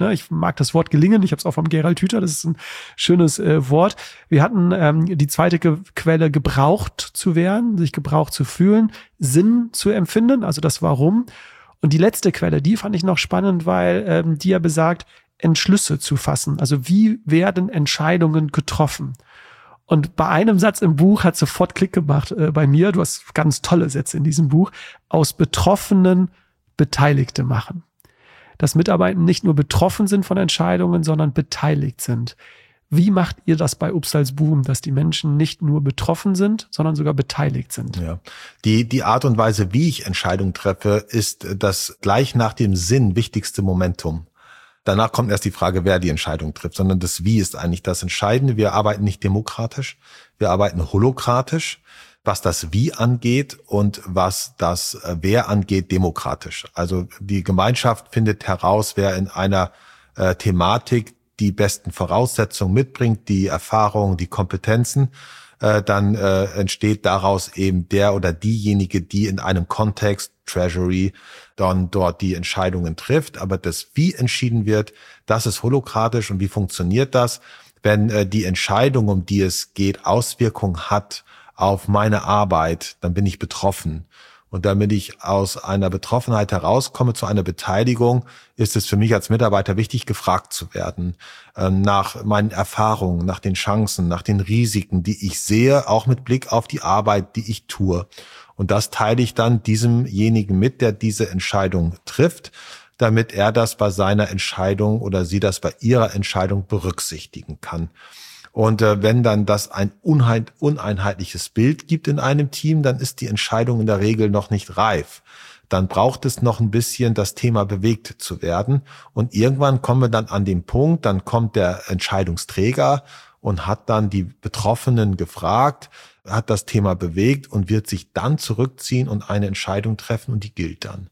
Ne? Ich mag das Wort gelingen. Ich habe es auch vom Gerald Hüther. Das ist ein schönes Wort. Wir hatten die zweite Quelle, gebraucht zu werden, sich gebraucht zu fühlen, Sinn zu empfinden, also das Warum. Und die letzte Quelle, die fand ich noch spannend, weil die ja besagt, Entschlüsse zu fassen. Also wie werden Entscheidungen getroffen? Und bei einem Satz im Buch hat sofort Klick gemacht bei mir. Du hast ganz tolle Sätze in diesem Buch. Aus Betroffenen Beteiligte machen. Dass Mitarbeiter nicht nur betroffen sind von Entscheidungen, sondern beteiligt sind. Wie macht ihr das bei Upsalzboom, dass die Menschen nicht nur betroffen sind, sondern sogar beteiligt sind? Ja. Die Art und Weise, wie ich Entscheidungen treffe, ist das gleich nach dem Sinn wichtigste Momentum. Danach kommt erst die Frage, wer die Entscheidung trifft, sondern das Wie ist eigentlich das Entscheidende. Wir arbeiten nicht demokratisch, wir arbeiten holokratisch, was das Wie angeht und was das Wer angeht, demokratisch. Also die Gemeinschaft findet heraus, wer in einer Thematik die besten Voraussetzungen mitbringt, die Erfahrungen, die Kompetenzen. Dann entsteht daraus eben der oder diejenige, die in einem Kontext, Treasury, dann dort die Entscheidungen trifft. Aber das, wie entschieden wird, das ist holokratisch. Und wie funktioniert das? Wenn die Entscheidung, um die es geht, Auswirkungen hat auf meine Arbeit, dann bin ich betroffen. Und damit ich aus einer Betroffenheit herauskomme zu einer Beteiligung, ist es für mich als Mitarbeiter wichtig, gefragt zu werden nach meinen Erfahrungen, nach den Chancen, nach den Risiken, die ich sehe, auch mit Blick auf die Arbeit, die ich tue. Und das teile ich dann diesemjenigen mit, der diese Entscheidung trifft, damit er das bei seiner Entscheidung oder sie das bei ihrer Entscheidung berücksichtigen kann. Und wenn dann das ein uneinheitliches Bild gibt in einem Team, dann ist die Entscheidung in der Regel noch nicht reif. Dann braucht es noch ein bisschen, das Thema bewegt zu werden. Und irgendwann kommen wir dann an den Punkt, dann kommt der Entscheidungsträger und hat dann die Betroffenen gefragt, hat das Thema bewegt und wird sich dann zurückziehen und eine Entscheidung treffen und die gilt dann.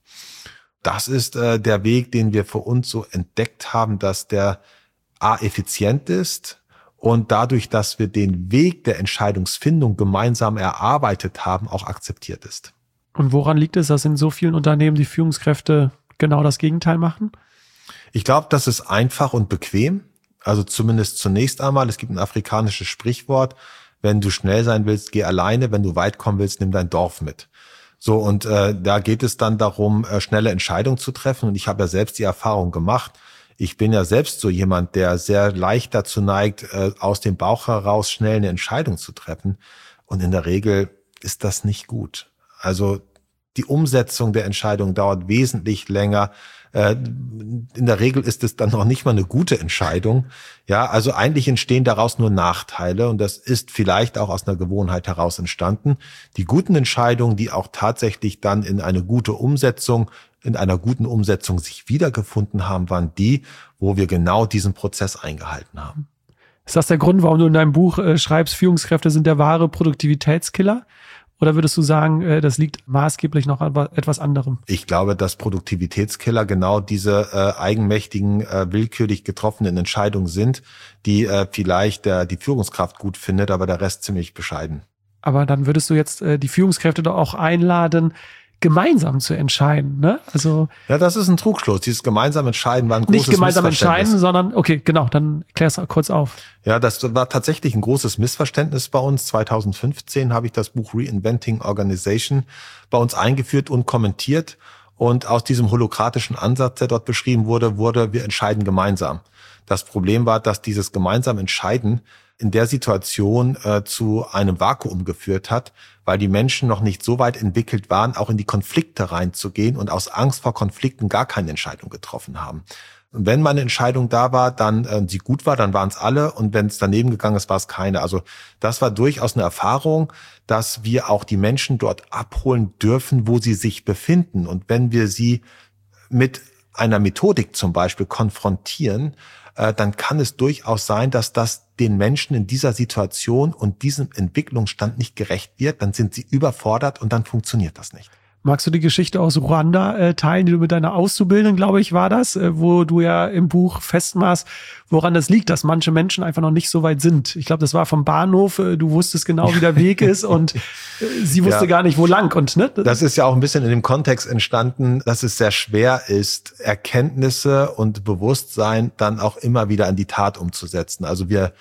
Das ist der Weg, den wir für uns so entdeckt haben, dass der effizient ist, und dadurch, dass wir den Weg der Entscheidungsfindung gemeinsam erarbeitet haben, auch akzeptiert ist. Und woran liegt es, dass in so vielen Unternehmen die Führungskräfte genau das Gegenteil machen? Ich glaube, das ist einfach und bequem. Also zumindest zunächst einmal. Es gibt ein afrikanisches Sprichwort: Wenn du schnell sein willst, geh alleine. Wenn du weit kommen willst, nimm dein Dorf mit. So, und da geht es dann darum, schnelle Entscheidungen zu treffen. Und ich habe ja selbst die Erfahrung gemacht. Ich bin ja selbst so jemand, der sehr leicht dazu neigt, aus dem Bauch heraus schnell eine Entscheidung zu treffen. Und in der Regel ist das nicht gut. Also die Umsetzung der Entscheidung dauert wesentlich länger. In der Regel ist es dann noch nicht mal eine gute Entscheidung. Ja, also eigentlich entstehen daraus nur Nachteile. Und das ist vielleicht auch aus einer Gewohnheit heraus entstanden. Die guten Entscheidungen, die auch tatsächlich dann in einer guten Umsetzung sich wiedergefunden haben, waren die, wo wir genau diesen Prozess eingehalten haben. Ist das der Grund, warum du in deinem Buch schreibst, Führungskräfte sind der wahre Produktivitätskiller? Oder würdest du sagen, das liegt maßgeblich noch an etwas anderem? Ich glaube, dass Produktivitätskiller genau diese eigenmächtigen, willkürlich getroffenen Entscheidungen sind, die vielleicht die Führungskraft gut findet, aber der Rest ziemlich bescheiden. Aber dann würdest du jetzt die Führungskräfte doch auch einladen, gemeinsam zu entscheiden, ne? Also ja, das ist ein Trugschluss. Dieses gemeinsam Entscheiden war ein großes Missverständnis. Nicht gemeinsam entscheiden, sondern, okay, genau, dann klär's kurz auf. Ja, das war tatsächlich ein großes Missverständnis bei uns. 2015 habe ich das Buch Reinventing Organization bei uns eingeführt und kommentiert. Und aus diesem holokratischen Ansatz, der dort beschrieben wurde, wir entscheiden gemeinsam. Das Problem war, dass dieses gemeinsam Entscheiden in der Situation zu einem Vakuum geführt hat, weil die Menschen noch nicht so weit entwickelt waren, auch in die Konflikte reinzugehen und aus Angst vor Konflikten gar keine Entscheidung getroffen haben. Und wenn mal eine Entscheidung da war, dann sie gut war, dann waren es alle, und wenn es daneben gegangen ist, war es keine. Also das war durchaus eine Erfahrung, dass wir auch die Menschen dort abholen dürfen, wo sie sich befinden. Und wenn wir sie mit einer Methodik zum Beispiel konfrontieren, dann kann es durchaus sein, dass das den Menschen in dieser Situation und diesem Entwicklungsstand nicht gerecht wird. Dann sind sie überfordert und dann funktioniert das nicht. Magst du die Geschichte aus Ruanda teilen, die du mit deiner Auszubildenden, glaube ich, war das, wo du ja im Buch festmachst, woran das liegt, dass manche Menschen einfach noch nicht so weit sind? Ich glaube, das war vom Bahnhof, du wusstest genau, wie der Weg ist und sie wusste gar nicht, wo lang. Und ne? Das ist ja auch ein bisschen in dem Kontext entstanden, dass es sehr schwer ist, Erkenntnisse und Bewusstsein dann auch immer wieder in die Tat umzusetzen. Also wir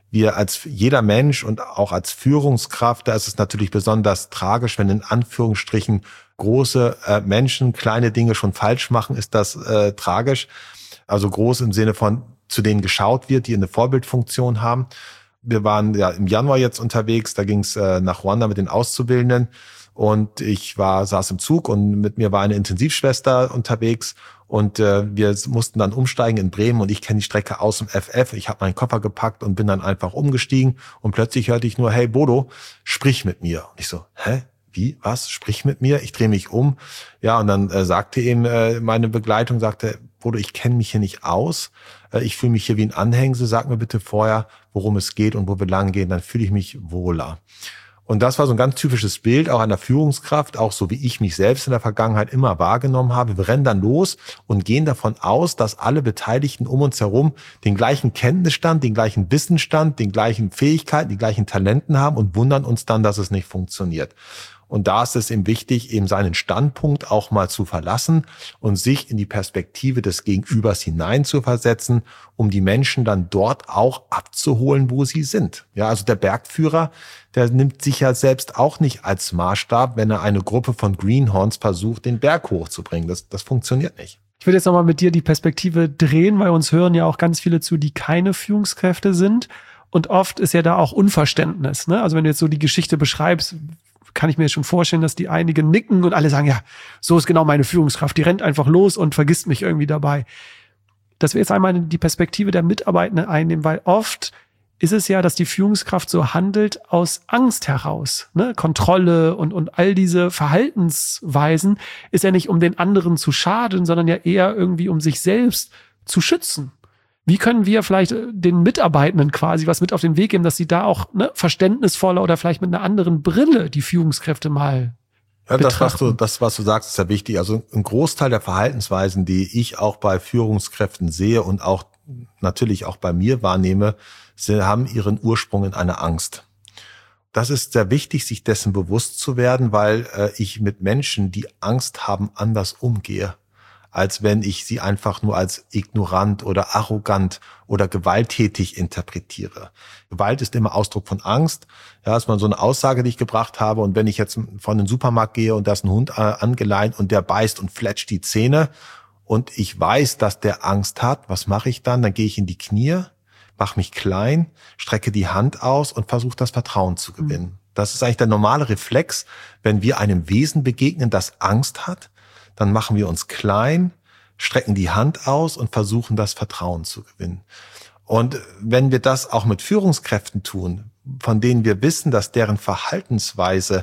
als jeder Mensch und auch als Führungskraft, da ist es natürlich besonders tragisch, wenn in Anführungsstrichen große Menschen kleine Dinge schon falsch machen, ist das tragisch. Also groß im Sinne von, zu denen geschaut wird, die eine Vorbildfunktion haben. Wir waren ja im Januar jetzt unterwegs, da ging es nach Ruanda mit den Auszubildenden und ich saß im Zug und mit mir war eine Intensivschwester unterwegs. Und wir mussten dann umsteigen in Bremen und ich kenne die Strecke aus dem FF. Ich habe meinen Koffer gepackt und bin dann einfach umgestiegen. Und plötzlich hörte ich nur, hey Bodo, sprich mit mir. Und ich so, hä? Wie? Was? Sprich mit mir? Ich drehe mich um. Ja, und dann sagte eben meine Begleitung, Bodo, ich kenne mich hier nicht aus. Ich fühle mich hier wie ein Anhängsel. Sag mir bitte vorher, worum es geht und wo wir lang gehen. Dann fühle ich mich wohler. Und das war so ein ganz typisches Bild auch einer Führungskraft, auch so wie ich mich selbst in der Vergangenheit immer wahrgenommen habe. Wir rennen dann los und gehen davon aus, dass alle Beteiligten um uns herum den gleichen Kenntnisstand, den gleichen Wissensstand, den gleichen Fähigkeiten, die gleichen Talenten haben und wundern uns dann, dass es nicht funktioniert. Und da ist es eben wichtig, eben seinen Standpunkt auch mal zu verlassen und sich in die Perspektive des Gegenübers hineinzuversetzen, um die Menschen dann dort auch abzuholen, wo sie sind. Ja, also der Bergführer, der nimmt sich ja selbst auch nicht als Maßstab, wenn er eine Gruppe von Greenhorns versucht, den Berg hochzubringen. Das funktioniert nicht. Ich will jetzt nochmal mit dir die Perspektive drehen, weil uns hören ja auch ganz viele zu, die keine Führungskräfte sind. Und oft ist ja da auch Unverständnis, ne? Also wenn du jetzt so die Geschichte beschreibst, kann ich mir jetzt schon vorstellen, dass die einigen nicken und alle sagen, ja, so ist genau meine Führungskraft, die rennt einfach los und vergisst mich irgendwie dabei. Dass wir jetzt einmal die Perspektive der Mitarbeitenden einnehmen, weil oft ist es ja, dass die Führungskraft so handelt aus Angst heraus. Ne? Kontrolle und all diese Verhaltensweisen ist ja nicht, um den anderen zu schaden, sondern ja eher irgendwie, um sich selbst zu schützen. Wie können wir vielleicht den Mitarbeitenden quasi was mit auf den Weg geben, dass sie da auch verständnisvoller oder vielleicht mit einer anderen Brille die Führungskräfte mal betrachten? Das, was du sagst, ist ja wichtig. Also ein Großteil der Verhaltensweisen, die ich auch bei Führungskräften sehe und auch natürlich auch bei mir wahrnehme, haben ihren Ursprung in einer Angst. Das ist sehr wichtig, sich dessen bewusst zu werden, weil ich mit Menschen, die Angst haben, anders umgehe, als wenn ich sie einfach nur als ignorant oder arrogant oder gewalttätig interpretiere. Gewalt ist immer Ausdruck von Angst. Ja, ist mal so eine Aussage, die ich gebracht habe. Und wenn ich jetzt von den Supermarkt gehe und da ist ein Hund angeleint und der beißt und fletscht die Zähne und ich weiß, dass der Angst hat, was mache ich dann? Dann gehe ich in die Knie, mache mich klein, strecke die Hand aus und versuche das Vertrauen zu gewinnen. Das ist eigentlich der normale Reflex, wenn wir einem Wesen begegnen, das Angst hat. Dann machen wir uns klein, strecken die Hand aus und versuchen, das Vertrauen zu gewinnen. Und wenn wir das auch mit Führungskräften tun, von denen wir wissen, dass deren Verhaltensweise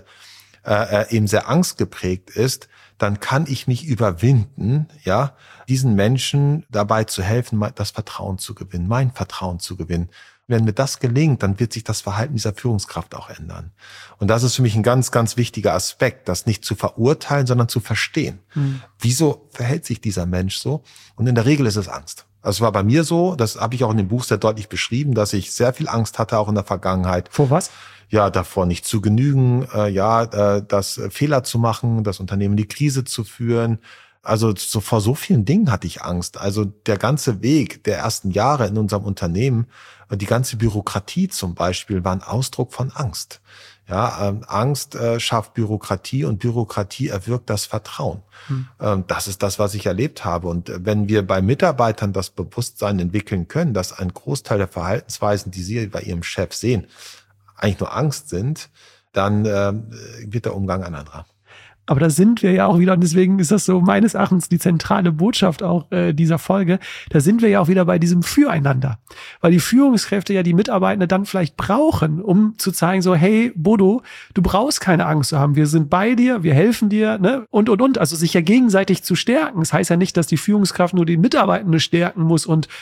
eben sehr angstgeprägt ist, dann kann ich mich überwinden, ja, diesen Menschen dabei zu helfen, das Vertrauen zu gewinnen, mein Vertrauen zu gewinnen. Wenn mir das gelingt, dann wird sich das Verhalten dieser Führungskraft auch ändern. Und das ist für mich ein ganz, ganz wichtiger Aspekt, das nicht zu verurteilen, sondern zu verstehen. Wieso verhält sich dieser Mensch so? Und in der Regel ist es Angst. Also es war bei mir so, das habe ich auch in dem Buch sehr deutlich beschrieben, dass ich sehr viel Angst hatte, auch in der Vergangenheit. Vor was? Ja, davor nicht zu genügen, das Fehler zu machen, das Unternehmen in die Krise zu führen. Also vor so vielen Dingen hatte ich Angst. Also der ganze Weg der ersten Jahre in unserem Unternehmen, die ganze Bürokratie zum Beispiel, war ein Ausdruck von Angst. Ja, Angst schafft Bürokratie und Bürokratie erwirkt das Vertrauen. Das ist das, was ich erlebt habe. Und wenn wir bei Mitarbeitern das Bewusstsein entwickeln können, dass ein Großteil der Verhaltensweisen, die sie bei ihrem Chef sehen, eigentlich nur Angst sind, dann wird der Umgang ein anderer. Aber da sind wir ja auch wieder, und deswegen ist das so meines Erachtens die zentrale Botschaft auch dieser Folge, da sind wir ja auch wieder bei diesem Füreinander. Weil die Führungskräfte ja die Mitarbeitenden dann vielleicht brauchen, um zu zeigen so, hey Bodo, du brauchst keine Angst zu haben, wir sind bei dir, wir helfen dir, ne? Und. Also sich ja gegenseitig zu stärken. Das heißt ja nicht, dass die Führungskraft nur die Mitarbeitenden stärken muss und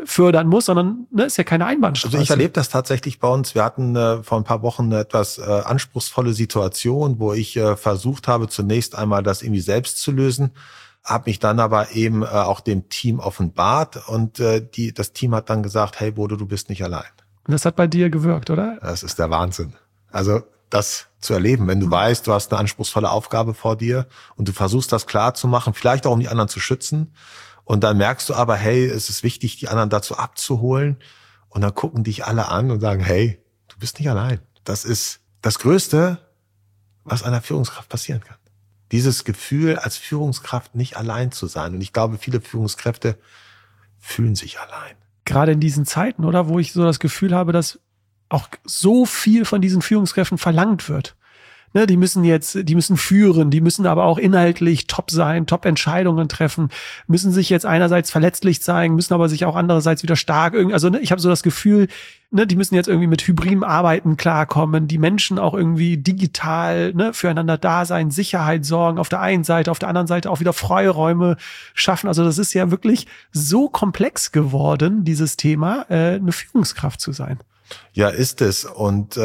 fördern muss, sondern ist ja keine Einbahnstraße. Also ich erlebe das tatsächlich bei uns. Wir hatten vor ein paar Wochen eine etwas anspruchsvolle Situation, wo ich versucht habe, zunächst einmal das irgendwie selbst zu lösen, habe mich dann aber eben auch dem Team offenbart und das Team hat dann gesagt, hey Bodo, du bist nicht allein. Und das hat bei dir gewirkt, oder? Das ist der Wahnsinn. Also das zu erleben, wenn du weißt, du hast eine anspruchsvolle Aufgabe vor dir und du versuchst das klar zu machen, vielleicht auch um die anderen zu schützen und dann merkst du aber, hey, es ist wichtig, die anderen dazu abzuholen und dann gucken dich alle an und sagen, hey, du bist nicht allein. Das ist das Größte, was einer Führungskraft passieren kann. Dieses Gefühl, als Führungskraft nicht allein zu sein. Und ich glaube, viele Führungskräfte fühlen sich allein. Gerade in diesen Zeiten, oder? Wo ich so das Gefühl habe, dass auch so viel von diesen Führungskräften verlangt wird. Ne, die müssen führen, die müssen aber auch inhaltlich top sein, top Entscheidungen treffen, müssen sich jetzt einerseits verletzlich zeigen, müssen aber sich auch andererseits wieder stark ich habe so das Gefühl, die müssen jetzt irgendwie mit hybriden Arbeiten klarkommen, die Menschen auch irgendwie digital füreinander da sein, Sicherheit sorgen auf der einen Seite, auf der anderen Seite auch wieder Freiräume schaffen. Also das ist ja wirklich so komplex geworden, dieses Thema, eine Führungskraft zu sein. Ja, ist es. Und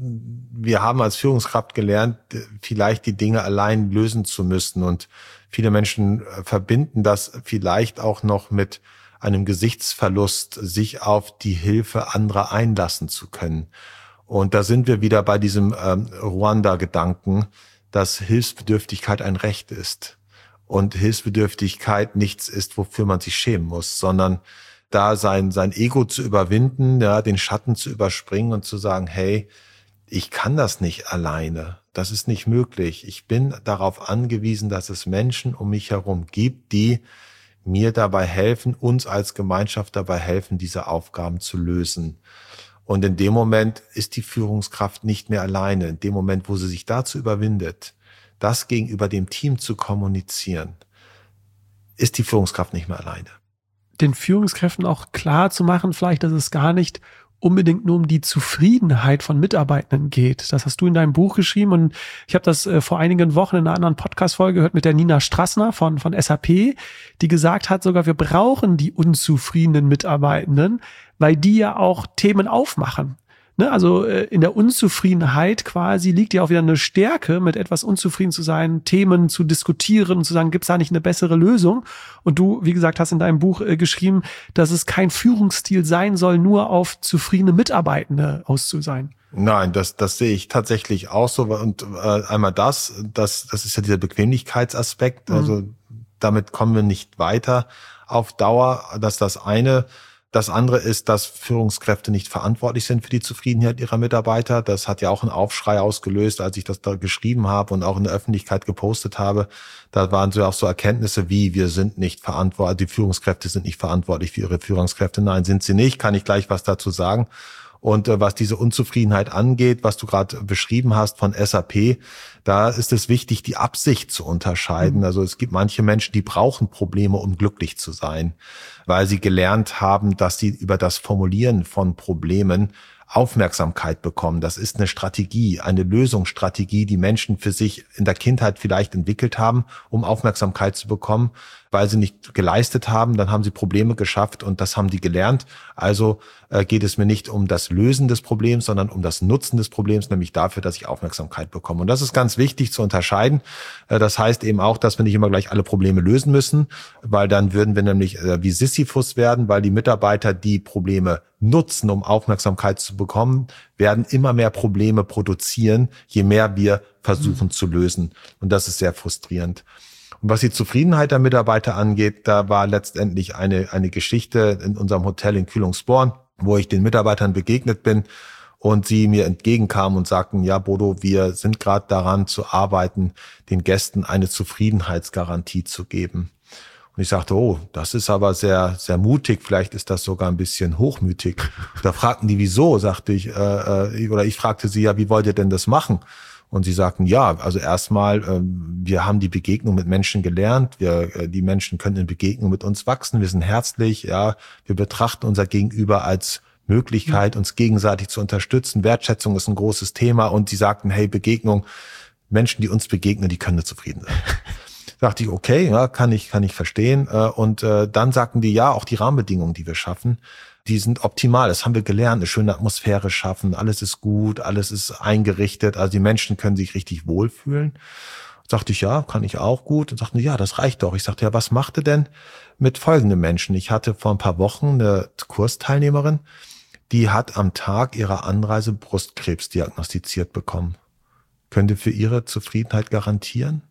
wir haben als Führungskraft gelernt, vielleicht die Dinge allein lösen zu müssen. Und viele Menschen verbinden das vielleicht auch noch mit einem Gesichtsverlust, sich auf die Hilfe anderer einlassen zu können. Und da sind wir wieder bei diesem Ruanda-Gedanken, dass Hilfsbedürftigkeit ein Recht ist. Und Hilfsbedürftigkeit nichts ist, wofür man sich schämen muss, sondern da sein Ego zu überwinden, ja, den Schatten zu überspringen und zu sagen, hey, ich kann das nicht alleine. Das ist nicht möglich. Ich bin darauf angewiesen, dass es Menschen um mich herum gibt, die mir dabei helfen, uns als Gemeinschaft dabei helfen, diese Aufgaben zu lösen. Und in dem Moment ist die Führungskraft nicht mehr alleine. In dem Moment, wo sie sich dazu überwindet, das gegenüber dem Team zu kommunizieren, ist die Führungskraft nicht mehr alleine. Den Führungskräften auch klar zu machen, vielleicht, dass es gar nicht unbedingt nur um die Zufriedenheit von Mitarbeitenden geht. Das hast du in deinem Buch geschrieben und ich habe das vor einigen Wochen in einer anderen Podcast-Folge gehört mit der Nina Strassner von SAP, die gesagt hat sogar, wir brauchen die unzufriedenen Mitarbeitenden, weil die ja auch Themen aufmachen. Also in der Unzufriedenheit quasi liegt ja auch wieder eine Stärke, mit etwas unzufrieden zu sein, Themen zu diskutieren und zu sagen, gibt es da nicht eine bessere Lösung? Und du, wie gesagt, hast in deinem Buch geschrieben, dass es kein Führungsstil sein soll, nur auf zufriedene Mitarbeitende aus zu sein. Nein, das sehe ich tatsächlich auch so. Und einmal das ist ja dieser Bequemlichkeitsaspekt. Also damit kommen wir nicht weiter auf Dauer. Das ist das eine. Das andere ist, dass Führungskräfte nicht verantwortlich sind für die Zufriedenheit ihrer Mitarbeiter. Das hat ja auch einen Aufschrei ausgelöst, als ich das da geschrieben habe und auch in der Öffentlichkeit gepostet habe. Da waren so auch so Erkenntnisse wie, wir sind nicht verantwortlich, die Führungskräfte sind nicht verantwortlich für ihre Führungskräfte. Nein, sind sie nicht, kann ich gleich was dazu sagen. Und was diese Unzufriedenheit angeht, was du gerade beschrieben hast von SAP, da ist es wichtig, die Absicht zu unterscheiden. Also es gibt manche Menschen, die brauchen Probleme, um glücklich zu sein, weil sie gelernt haben, dass sie über das Formulieren von Problemen Aufmerksamkeit bekommen. Das ist eine Strategie, eine Lösungsstrategie, die Menschen für sich in der Kindheit vielleicht entwickelt haben, um Aufmerksamkeit zu bekommen, weil sie nicht geleistet haben. Dann haben sie Probleme geschafft und das haben die gelernt. Also geht es mir nicht um das Lösen des Problems, sondern um das Nutzen des Problems, nämlich dafür, dass ich Aufmerksamkeit bekomme. Und das ist ganz wichtig zu unterscheiden. Das heißt eben auch, dass wir nicht immer gleich alle Probleme lösen müssen, weil dann würden wir nämlich wie Sisyphus werden, weil die Mitarbeiter, die Probleme nutzen, um Aufmerksamkeit zu bekommen, werden immer mehr Probleme produzieren, je mehr wir versuchen zu lösen. Und das ist sehr frustrierend. Und was die Zufriedenheit der Mitarbeiter angeht, da war letztendlich eine Geschichte in unserem Hotel in Kühlungsborn, wo ich den Mitarbeitern begegnet bin und sie mir entgegenkamen und sagten, ja Bodo, wir sind gerade daran zu arbeiten, den Gästen eine Zufriedenheitsgarantie zu geben. Und ich sagte, oh, das ist aber sehr, sehr mutig, vielleicht ist das sogar ein bisschen hochmütig. Da fragten die, wieso, sagte ich, oder ich fragte sie, ja, wie wollt ihr denn das machen? Und sie sagten, ja, also erstmal, wir haben die Begegnung mit Menschen gelernt, die Menschen können in Begegnung mit uns wachsen, wir sind herzlich, ja, wir betrachten unser Gegenüber als Möglichkeit, uns gegenseitig zu unterstützen. Wertschätzung ist ein großes Thema und sie sagten, hey, Begegnung, Menschen, die uns begegnen, die können nicht zufrieden sein. Dachte ich, okay, ja, kann ich verstehen. Und dann sagten die, ja, auch die Rahmenbedingungen, die wir schaffen, die sind optimal. Das haben wir gelernt, eine schöne Atmosphäre schaffen. Alles ist gut, alles ist eingerichtet. Also die Menschen können sich richtig wohlfühlen. Sagte ich, ja, kann ich auch gut. Und sagten die, ja, das reicht doch. Ich sagte, ja, was macht ihr denn mit folgenden Menschen? Ich hatte vor ein paar Wochen eine Kursteilnehmerin, die hat am Tag ihrer Anreise Brustkrebs diagnostiziert bekommen. Könnt ihr für ihre Zufriedenheit garantieren?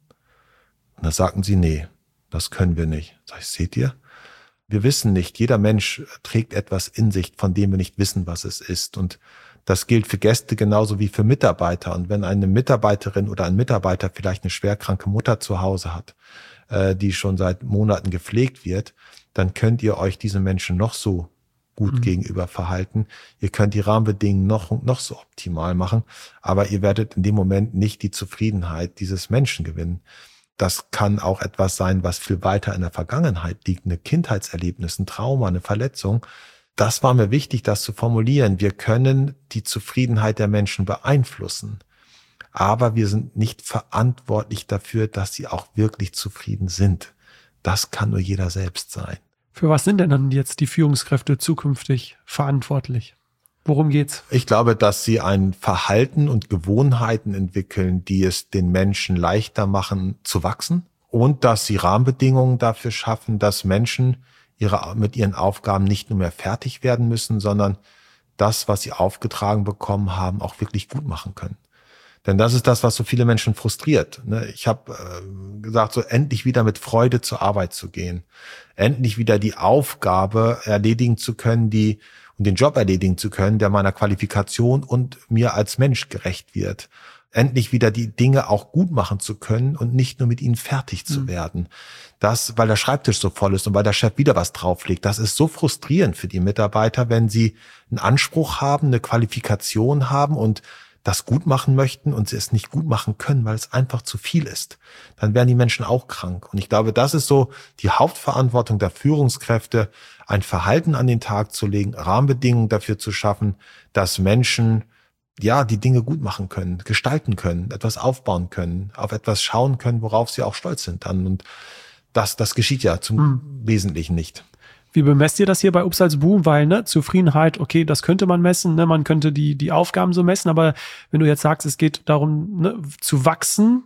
Und da sagten sie, nee, das können wir nicht. Sag ich, seht ihr? Wir wissen nicht, jeder Mensch trägt etwas in sich, von dem wir nicht wissen, was es ist. Und das gilt für Gäste genauso wie für Mitarbeiter. Und wenn eine Mitarbeiterin oder ein Mitarbeiter vielleicht eine schwerkranke Mutter zu Hause hat, die schon seit Monaten gepflegt wird, dann könnt ihr euch diese Menschen noch so gut gegenüber verhalten. Ihr könnt die Rahmenbedingungen noch so optimal machen, aber ihr werdet in dem Moment nicht die Zufriedenheit dieses Menschen gewinnen. Das kann auch etwas sein, was viel weiter in der Vergangenheit liegt, eine Kindheitserlebnis, ein Trauma, eine Verletzung. Das war mir wichtig, das zu formulieren. Wir können die Zufriedenheit der Menschen beeinflussen, aber wir sind nicht verantwortlich dafür, dass sie auch wirklich zufrieden sind. Das kann nur jeder selbst sein. Für was sind denn dann jetzt die Führungskräfte zukünftig verantwortlich? Worum geht's? Ich glaube, dass sie ein Verhalten und Gewohnheiten entwickeln, die es den Menschen leichter machen, zu wachsen, und dass sie Rahmenbedingungen dafür schaffen, dass Menschen mit ihren Aufgaben nicht nur mehr fertig werden müssen, sondern das, was sie aufgetragen bekommen haben, auch wirklich gut machen können. Denn das ist das, was so viele Menschen frustriert. Ich habe gesagt, so endlich wieder mit Freude zur Arbeit zu gehen, endlich wieder die Aufgabe erledigen zu können, und den Job erledigen zu können, der meiner Qualifikation und mir als Mensch gerecht wird. Endlich wieder die Dinge auch gut machen zu können und nicht nur mit ihnen fertig zu werden. Das, weil der Schreibtisch so voll ist und weil der Chef wieder was drauflegt. Das ist so frustrierend für die Mitarbeiter, wenn sie einen Anspruch haben, eine Qualifikation haben und das gut machen möchten und sie es nicht gut machen können, weil es einfach zu viel ist. Dann werden die Menschen auch krank. Und ich glaube, das ist so die Hauptverantwortung der Führungskräfte, ein Verhalten an den Tag zu legen, Rahmenbedingungen dafür zu schaffen, dass Menschen die Dinge gut machen können, gestalten können, etwas aufbauen können, auf etwas schauen können, worauf sie auch stolz sind dann. Und das geschieht ja zum Wesentlichen nicht. Wie bemesst ihr das hier bei Upsalz-Boom? Weil, Zufriedenheit, okay, das könnte man messen, man könnte die Aufgaben so messen, aber wenn du jetzt sagst, es geht darum, zu wachsen,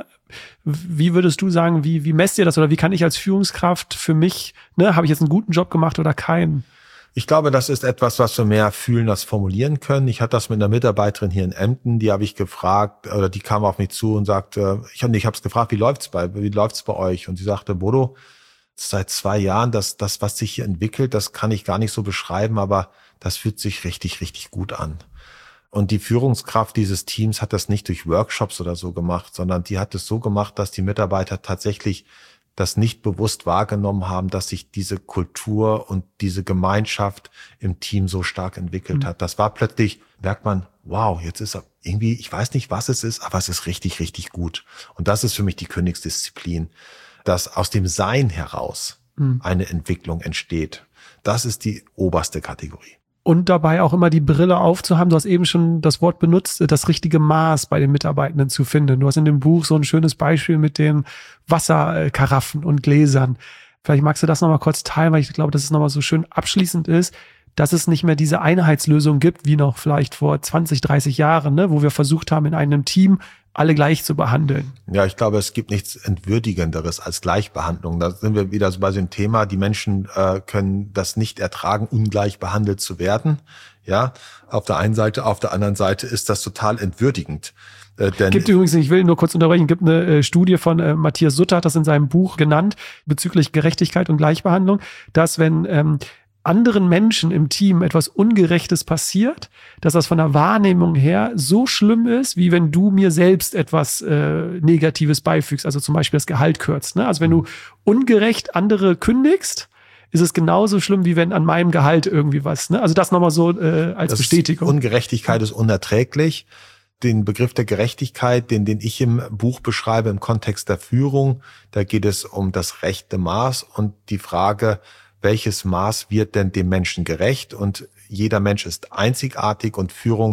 wie würdest du sagen, wie messt ihr das, oder wie kann ich als Führungskraft für mich, habe ich jetzt einen guten Job gemacht oder keinen? Ich glaube, das ist etwas, was wir mehr fühlen als formulieren können. Ich hatte das mit einer Mitarbeiterin hier in Emden, die habe ich gefragt, oder die kam auf mich zu und sagte, ich habe es gefragt, wie läuft's bei euch? Und sie sagte, Bodo, seit 2 Jahren, das, was sich hier entwickelt, das kann ich gar nicht so beschreiben, aber das fühlt sich richtig, richtig gut an. Und die Führungskraft dieses Teams hat das nicht durch Workshops oder so gemacht, sondern die hat es so gemacht, dass die Mitarbeiter tatsächlich das nicht bewusst wahrgenommen haben, dass sich diese Kultur und diese Gemeinschaft im Team so stark entwickelt hat. Das war plötzlich, merkt man, wow, jetzt ist er irgendwie, ich weiß nicht, was es ist, aber es ist richtig, richtig gut. Und das ist für mich die Königsdisziplin, dass aus dem Sein heraus eine Entwicklung entsteht. Das ist die oberste Kategorie. Und dabei auch immer die Brille aufzuhaben. Du hast eben schon das Wort benutzt, das richtige Maß bei den Mitarbeitenden zu finden. Du hast in dem Buch so ein schönes Beispiel mit den Wasserkaraffen und Gläsern. Vielleicht magst du das nochmal kurz teilen, weil ich glaube, dass es nochmal so schön abschließend ist, dass es nicht mehr diese Einheitslösung gibt, wie noch vielleicht vor 20, 30 Jahren, wo wir versucht haben, in einem Team alle gleich zu behandeln. Ja, ich glaube, es gibt nichts Entwürdigenderes als Gleichbehandlung. Da sind wir wieder so bei dem Thema, die Menschen können das nicht ertragen, ungleich behandelt zu werden. Ja, auf der einen Seite, auf der anderen Seite ist das total entwürdigend. Gibt übrigens, ich will nur kurz unterbrechen, gibt eine Studie von Matthias Sutter, hat das in seinem Buch genannt, bezüglich Gerechtigkeit und Gleichbehandlung, dass wenn anderen Menschen im Team etwas Ungerechtes passiert, dass das von der Wahrnehmung her so schlimm ist, wie wenn du mir selbst etwas Negatives beifügst, also zum Beispiel das Gehalt kürzt. Also wenn du ungerecht andere kündigst, ist es genauso schlimm, wie wenn an meinem Gehalt irgendwie was. Also das nochmal so als das Bestätigung. Ungerechtigkeit ist unerträglich. Den Begriff der Gerechtigkeit, den ich im Buch beschreibe im Kontext der Führung, da geht es um das rechte Maß und die Frage, welches Maß wird denn dem Menschen gerecht? Und jeder Mensch ist einzigartig und Führung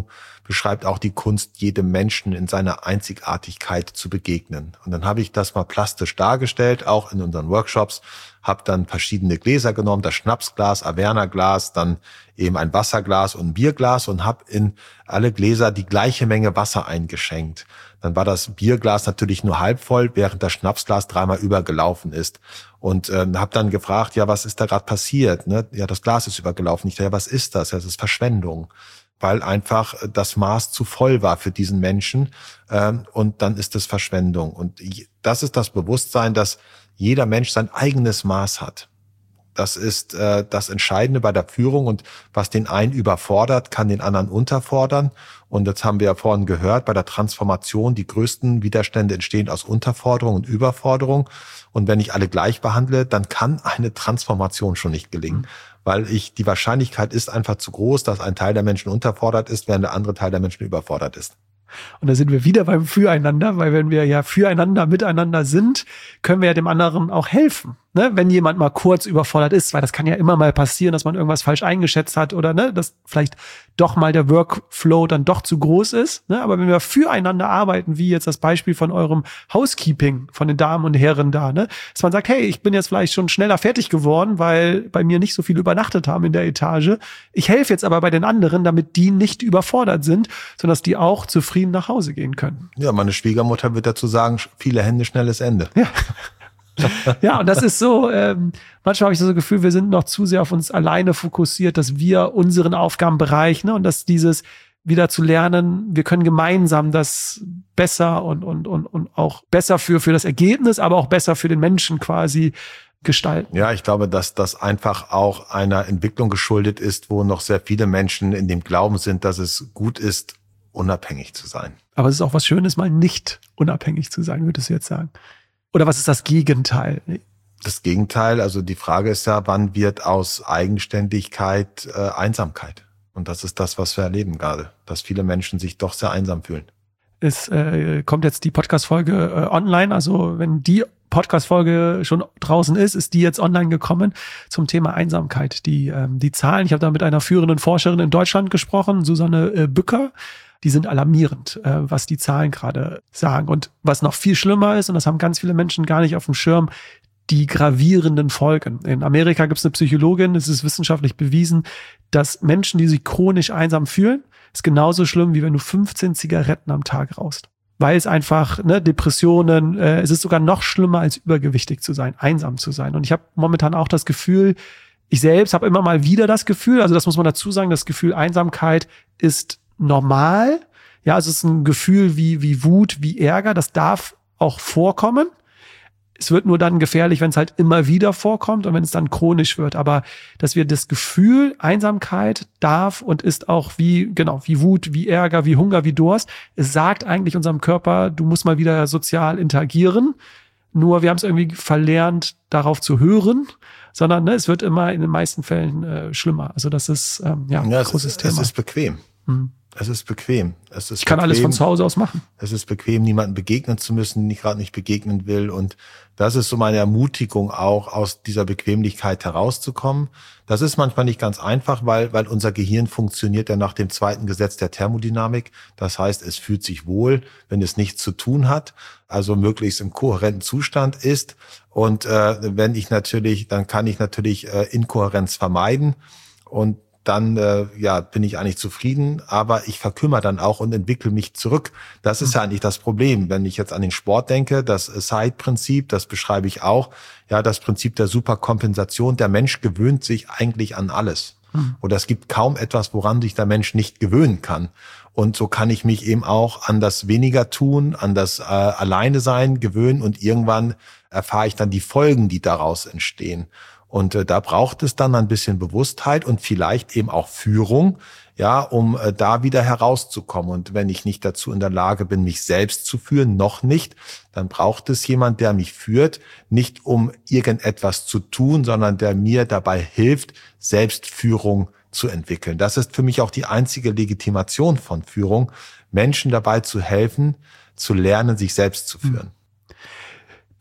beschreibt auch die Kunst, jedem Menschen in seiner Einzigartigkeit zu begegnen. Und dann habe ich das mal plastisch dargestellt, auch in unseren Workshops, habe dann verschiedene Gläser genommen, das Schnapsglas, Averna-Glas, dann eben ein Wasserglas und ein Bierglas und habe in alle Gläser die gleiche Menge Wasser eingeschenkt. Dann war das Bierglas natürlich nur halb voll, während das Schnapsglas 3-mal übergelaufen ist. Und habe dann gefragt, ja, was ist da gerade passiert? Ne? Ja, das Glas ist übergelaufen. Ich dachte, ja, was ist das? Ja, das ist Verschwendung, weil einfach das Maß zu voll war für diesen Menschen. Und dann ist es Verschwendung. Und das ist das Bewusstsein, dass jeder Mensch sein eigenes Maß hat. Das ist das Entscheidende bei der Führung, und was den einen überfordert, kann den anderen unterfordern. Und das haben wir ja vorhin gehört, bei der Transformation, die größten Widerstände entstehen aus Unterforderung und Überforderung. Und wenn ich alle gleich behandle, dann kann eine Transformation schon nicht gelingen, weil die Wahrscheinlichkeit ist einfach zu groß, dass ein Teil der Menschen unterfordert ist, während der andere Teil der Menschen überfordert ist. Und da sind wir wieder beim Füreinander, weil wenn wir ja füreinander, miteinander sind, können wir ja dem anderen auch helfen. Ne? Wenn jemand mal kurz überfordert ist, weil das kann ja immer mal passieren, dass man irgendwas falsch eingeschätzt hat oder ne, dass vielleicht doch mal der Workflow dann doch zu groß ist. Ne? Aber wenn wir füreinander arbeiten, wie jetzt das Beispiel von eurem Housekeeping, von den Damen und Herren da, ne? Dass man sagt, hey, ich bin jetzt vielleicht schon schneller fertig geworden, weil bei mir nicht so viele übernachtet haben in der Etage. Ich helfe jetzt aber bei den anderen, damit die nicht überfordert sind, sondern dass die auch zufrieden nach Hause gehen können. Ja, meine Schwiegermutter wird dazu sagen, viele Hände, schnelles Ende. Ja. Ja, und das ist so, manchmal habe ich so das Gefühl, wir sind noch zu sehr auf uns alleine fokussiert, dass wir unseren Aufgabenbereich, ne, und dass dieses wieder zu lernen, wir können gemeinsam das besser und auch besser für das Ergebnis, aber auch besser für den Menschen quasi gestalten. Ja, ich glaube, dass das einfach auch einer Entwicklung geschuldet ist, wo noch sehr viele Menschen in dem Glauben sind, dass es gut ist, unabhängig zu sein. Aber es ist auch was Schönes, mal nicht unabhängig zu sein, würdest du jetzt sagen. Oder was ist das Gegenteil? Das Gegenteil, also die Frage ist ja, wann wird aus Eigenständigkeit Einsamkeit? Und das ist das, was wir erleben gerade, dass viele Menschen sich doch sehr einsam fühlen. Es kommt jetzt die Podcast-Folge online, also wenn die Podcast-Folge schon draußen ist die jetzt online gekommen zum Thema Einsamkeit. Die Zahlen, ich habe da mit einer führenden Forscherin in Deutschland gesprochen, Susanne Bücker, die sind alarmierend, was die Zahlen gerade sagen. Und was noch viel schlimmer ist, und das haben ganz viele Menschen gar nicht auf dem Schirm, die gravierenden Folgen. In Amerika gibt es eine Psychologin, es ist wissenschaftlich bewiesen, dass Menschen, die sich chronisch einsam fühlen, ist genauso schlimm, wie wenn du 15 Zigaretten am Tag rauchst. Weil es einfach, ne, Depressionen, es ist sogar noch schlimmer, als übergewichtig zu sein, einsam zu sein. Und ich habe momentan auch das Gefühl, ich selbst habe immer mal wieder das Gefühl, also das muss man dazu sagen, das Gefühl Einsamkeit ist normal. Ja, also es ist ein Gefühl wie Wut, wie Ärger, das darf auch vorkommen. Es wird nur dann gefährlich, wenn es halt immer wieder vorkommt und wenn es dann chronisch wird. Aber dass wir das Gefühl Einsamkeit darf und ist auch wie Wut, wie Ärger, wie Hunger, wie Durst. Es sagt eigentlich unserem Körper, du musst mal wieder sozial interagieren. Nur wir haben es irgendwie verlernt, darauf zu hören, sondern es wird immer in den meisten Fällen schlimmer. Also das ist ein großes Thema. Es ist bequem. Es ist bequem. Ich kann alles von zu Hause aus machen. Es ist bequem, niemandem begegnen zu müssen, den ich gerade nicht begegnen will. Und das ist so meine Ermutigung auch, aus dieser Bequemlichkeit herauszukommen. Das ist manchmal nicht ganz einfach, weil unser Gehirn funktioniert ja nach dem 2. Gesetz der Thermodynamik. Das heißt, es fühlt sich wohl, wenn es nichts zu tun hat, also möglichst im kohärenten Zustand ist. Und dann kann ich natürlich Inkohärenz vermeiden. Und dann bin ich eigentlich zufrieden, aber ich verkümmere dann auch und entwickle mich zurück. Das ist ja eigentlich das Problem. Wenn ich jetzt an den Sport denke, das Side-Prinzip, das beschreibe ich auch, ja, das Prinzip der Superkompensation. Der Mensch gewöhnt sich eigentlich an alles. Oder es gibt kaum etwas, woran sich der Mensch nicht gewöhnen kann. Und so kann ich mich eben auch an das weniger tun, an das Alleine sein gewöhnen, und irgendwann erfahre ich dann die Folgen, die daraus entstehen. Und da braucht es dann ein bisschen Bewusstheit und vielleicht eben auch Führung, ja, um da wieder herauszukommen. Und wenn ich nicht dazu in der Lage bin, mich selbst zu führen, noch nicht, dann braucht es jemand, der mich führt, nicht um irgendetwas zu tun, sondern der mir dabei hilft, Selbstführung zu entwickeln. Das ist für mich auch die einzige Legitimation von Führung, Menschen dabei zu helfen, zu lernen, sich selbst zu führen.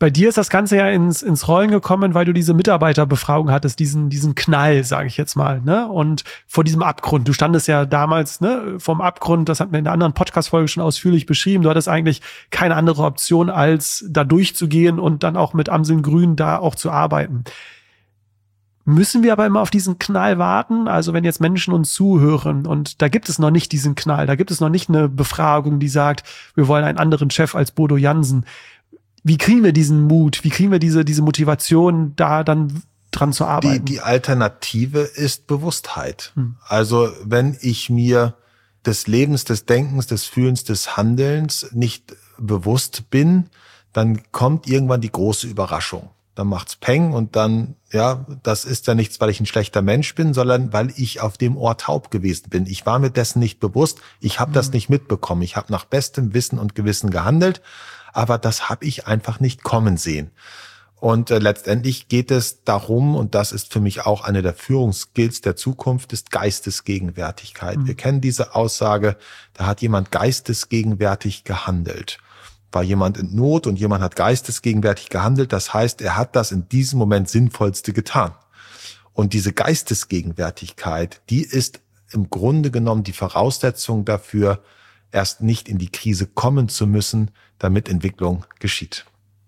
Bei dir ist das Ganze ja ins Rollen gekommen, weil du diese Mitarbeiterbefragung hattest, diesen Knall, sage ich jetzt mal, ne? Und vor diesem Abgrund. Du standest ja damals, ne, vorm Abgrund, das hatten wir in einer anderen Podcast-Folge schon ausführlich beschrieben. Du hattest eigentlich keine andere Option, als da durchzugehen und dann auch mit Amseln Grün da auch zu arbeiten. Müssen wir aber immer auf diesen Knall warten? Also wenn jetzt Menschen uns zuhören und da gibt es noch nicht diesen Knall, da gibt es noch nicht eine Befragung, die sagt, wir wollen einen anderen Chef als Bodo Jansen. Wie kriegen wir diesen Mut? Wie kriegen wir diese Motivation, da dann dran zu arbeiten? Die Alternative ist Bewusstheit. Also wenn ich mir des Lebens, des Denkens, des Fühlens, des Handelns nicht bewusst bin, dann kommt irgendwann die große Überraschung. Dann macht's Peng und dann, ja, das ist ja nichts, weil ich ein schlechter Mensch bin, sondern weil ich auf dem Ohr taub gewesen bin. Ich war mir dessen nicht bewusst, ich habe das nicht mitbekommen. Ich habe nach bestem Wissen und Gewissen gehandelt, aber das habe ich einfach nicht kommen sehen. Und letztendlich geht es darum, und das ist für mich auch eine der Führungsskills der Zukunft, ist Geistesgegenwärtigkeit. Wir kennen diese Aussage, da hat jemand geistesgegenwärtig gehandelt. War jemand in Not und jemand hat geistesgegenwärtig gehandelt. Das heißt, er hat das in diesem Moment Sinnvollste getan. Und diese Geistesgegenwärtigkeit, die ist im Grunde genommen die Voraussetzung dafür, erst nicht in die Krise kommen zu müssen, damit Entwicklung geschieht.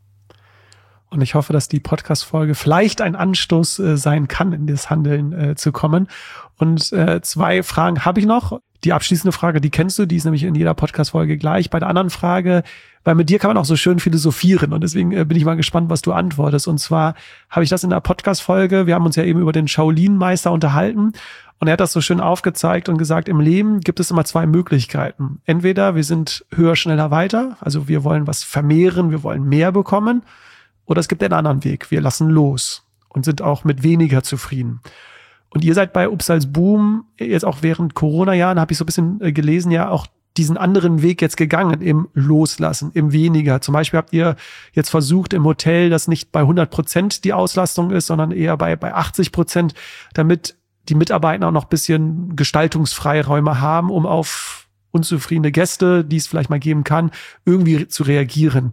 Und ich hoffe, dass die Podcast-Folge vielleicht ein Anstoß sein kann, in das Handeln zu kommen. Und 2 Fragen habe ich noch. Die abschließende Frage, die kennst du, die ist nämlich in jeder Podcast-Folge gleich. Bei der anderen Frage, weil mit dir kann man auch so schön philosophieren und deswegen bin ich mal gespannt, was du antwortest. Und zwar habe ich das in der Podcast-Folge, wir haben uns ja eben über den Shaolin-Meister unterhalten und er hat das so schön aufgezeigt und gesagt, im Leben gibt es immer 2 Möglichkeiten. Entweder wir sind höher, schneller, weiter, also wir wollen was vermehren, wir wollen mehr bekommen, oder es gibt einen anderen Weg, wir lassen los und sind auch mit weniger zufrieden. Und ihr seid bei Upsalzboom jetzt auch während Corona-Jahren, habe ich so ein bisschen gelesen, ja auch diesen anderen Weg jetzt gegangen, im Loslassen, im Weniger. Zum Beispiel habt ihr jetzt versucht im Hotel, dass nicht bei 100% die Auslastung ist, sondern eher bei 80%, damit die Mitarbeiter auch noch ein bisschen Gestaltungsfreiräume haben, um auf unzufriedene Gäste, die es vielleicht mal geben kann, irgendwie zu reagieren.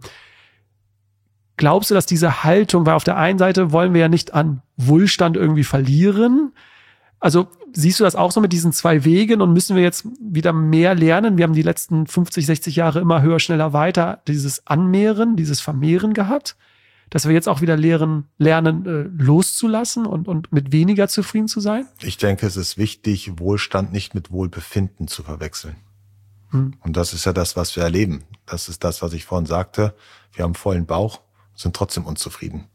Glaubst du, dass diese Haltung, weil auf der einen Seite wollen wir ja nicht an Wohlstand irgendwie verlieren, also siehst du das auch so mit diesen 2 Wegen und müssen wir jetzt wieder mehr lernen? Wir haben die letzten 50, 60 Jahre immer höher, schneller, weiter dieses Anmehren, dieses Vermehren gehabt, dass wir jetzt auch wieder lernen, loszulassen und mit weniger zufrieden zu sein? Ich denke, es ist wichtig, Wohlstand nicht mit Wohlbefinden zu verwechseln. Und das ist ja das, was wir erleben. Das ist das, was ich vorhin sagte. Wir haben vollen Bauch, sind trotzdem unzufrieden.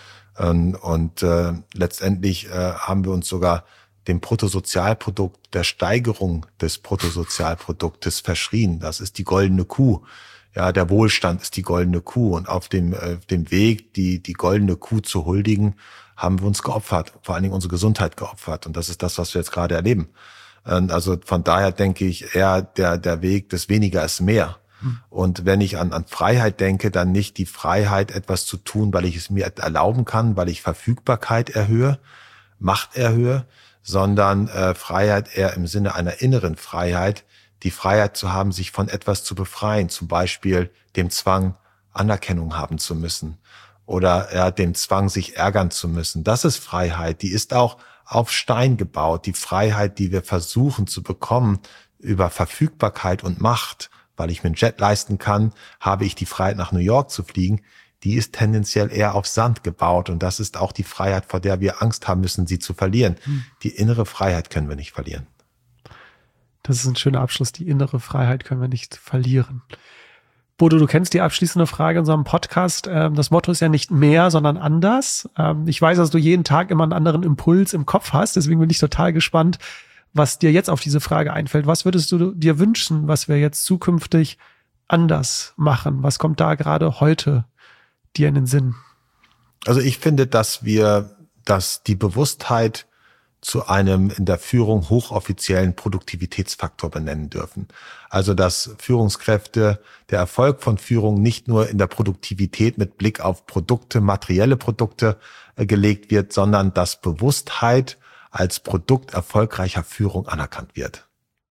Und letztendlich haben wir uns sogar dem Bruttosozialprodukt, der Steigerung des Bruttosozialproduktes verschrien. Das ist die goldene Kuh. Ja, der Wohlstand ist die goldene Kuh. Und auf dem Weg, die goldene Kuh zu huldigen, haben wir uns geopfert, vor allen Dingen unsere Gesundheit geopfert. Und das ist das, was wir jetzt gerade erleben. Also von daher denke ich eher, der Weg des Weniger ist mehr. Und wenn ich an Freiheit denke, dann nicht die Freiheit, etwas zu tun, weil ich es mir erlauben kann, weil ich Verfügbarkeit erhöhe, Macht erhöhe, sondern Freiheit eher im Sinne einer inneren Freiheit, die Freiheit zu haben, sich von etwas zu befreien, zum Beispiel dem Zwang, Anerkennung haben zu müssen oder dem Zwang, sich ärgern zu müssen. Das ist Freiheit, die ist auch auf Stein gebaut. Die Freiheit, die wir versuchen zu bekommen über Verfügbarkeit und Macht, weil ich mir einen Jet leisten kann, habe ich die Freiheit, nach New York zu fliegen, die ist tendenziell eher auf Sand gebaut. Und das ist auch die Freiheit, vor der wir Angst haben müssen, sie zu verlieren. Die innere Freiheit können wir nicht verlieren. Das ist ein schöner Abschluss. Die innere Freiheit können wir nicht verlieren. Bodo, du kennst die abschließende Frage in unserem Podcast. Das Motto ist ja nicht mehr, sondern anders. Ich weiß, dass du jeden Tag immer einen anderen Impuls im Kopf hast. Deswegen bin ich total gespannt, was dir jetzt auf diese Frage einfällt. Was würdest du dir wünschen, was wir jetzt zukünftig anders machen? Was kommt da gerade heute dir in den Sinn? Also ich finde, dass die Bewusstheit zu einem in der Führung hochoffiziellen Produktivitätsfaktor benennen dürfen. Also dass Führungskräfte, der Erfolg von Führung nicht nur in der Produktivität mit Blick auf Produkte, materielle Produkte gelegt wird, sondern dass Bewusstheit als Produkt erfolgreicher Führung anerkannt wird.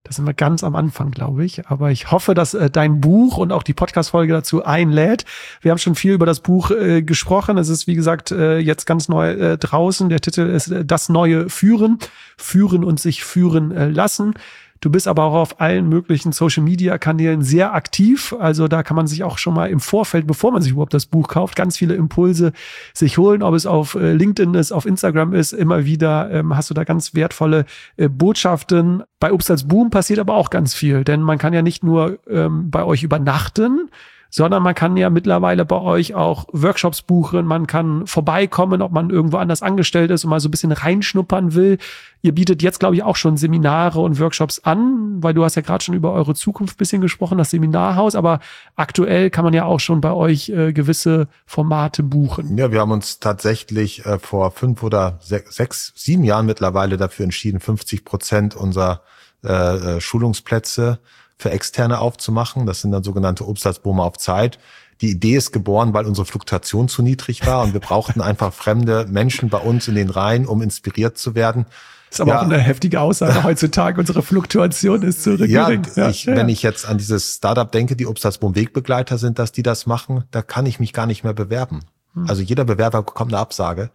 Da sind wir ganz am Anfang, glaube ich. Aber ich hoffe, dass dein Buch und auch die Podcast-Folge dazu einlädt. Wir haben schon viel über das Buch gesprochen. Es ist, wie gesagt, jetzt ganz neu draußen. Der Titel ist Das neue Führen. Führen und sich führen lassen. Du bist aber auch auf allen möglichen Social-Media-Kanälen sehr aktiv. Also da kann man sich auch schon mal im Vorfeld, bevor man sich überhaupt das Buch kauft, ganz viele Impulse sich holen. Ob es auf LinkedIn ist, auf Instagram ist, immer wieder hast du da ganz wertvolle Botschaften. Bei Obst als Boom passiert aber auch ganz viel, denn man kann ja nicht nur bei euch übernachten, sondern man kann ja mittlerweile bei euch auch Workshops buchen, man kann vorbeikommen, ob man irgendwo anders angestellt ist und mal so ein bisschen reinschnuppern will. Ihr bietet jetzt, glaube ich, auch schon Seminare und Workshops an, weil du hast ja gerade schon über eure Zukunft ein bisschen gesprochen, das Seminarhaus, aber aktuell kann man ja auch schon bei euch gewisse Formate buchen. Ja, wir haben uns tatsächlich vor 5 oder 6, 7 Jahren mittlerweile dafür entschieden, 50% unserer Schulungsplätze für Externe aufzumachen. Das sind dann sogenannte Obst als Boom auf Zeit. Die Idee ist geboren, weil unsere Fluktuation zu niedrig war und wir brauchten einfach fremde Menschen bei uns in den Reihen, um inspiriert zu werden. Das ist aber auch eine heftige Aussage heutzutage. Unsere Fluktuation ist zu gering. Wenn ich jetzt an dieses Startup denke, die Obst als Boom Wegbegleiter sind, dass die das machen, da kann ich mich gar nicht mehr bewerben. Also jeder Bewerber bekommt eine Absage,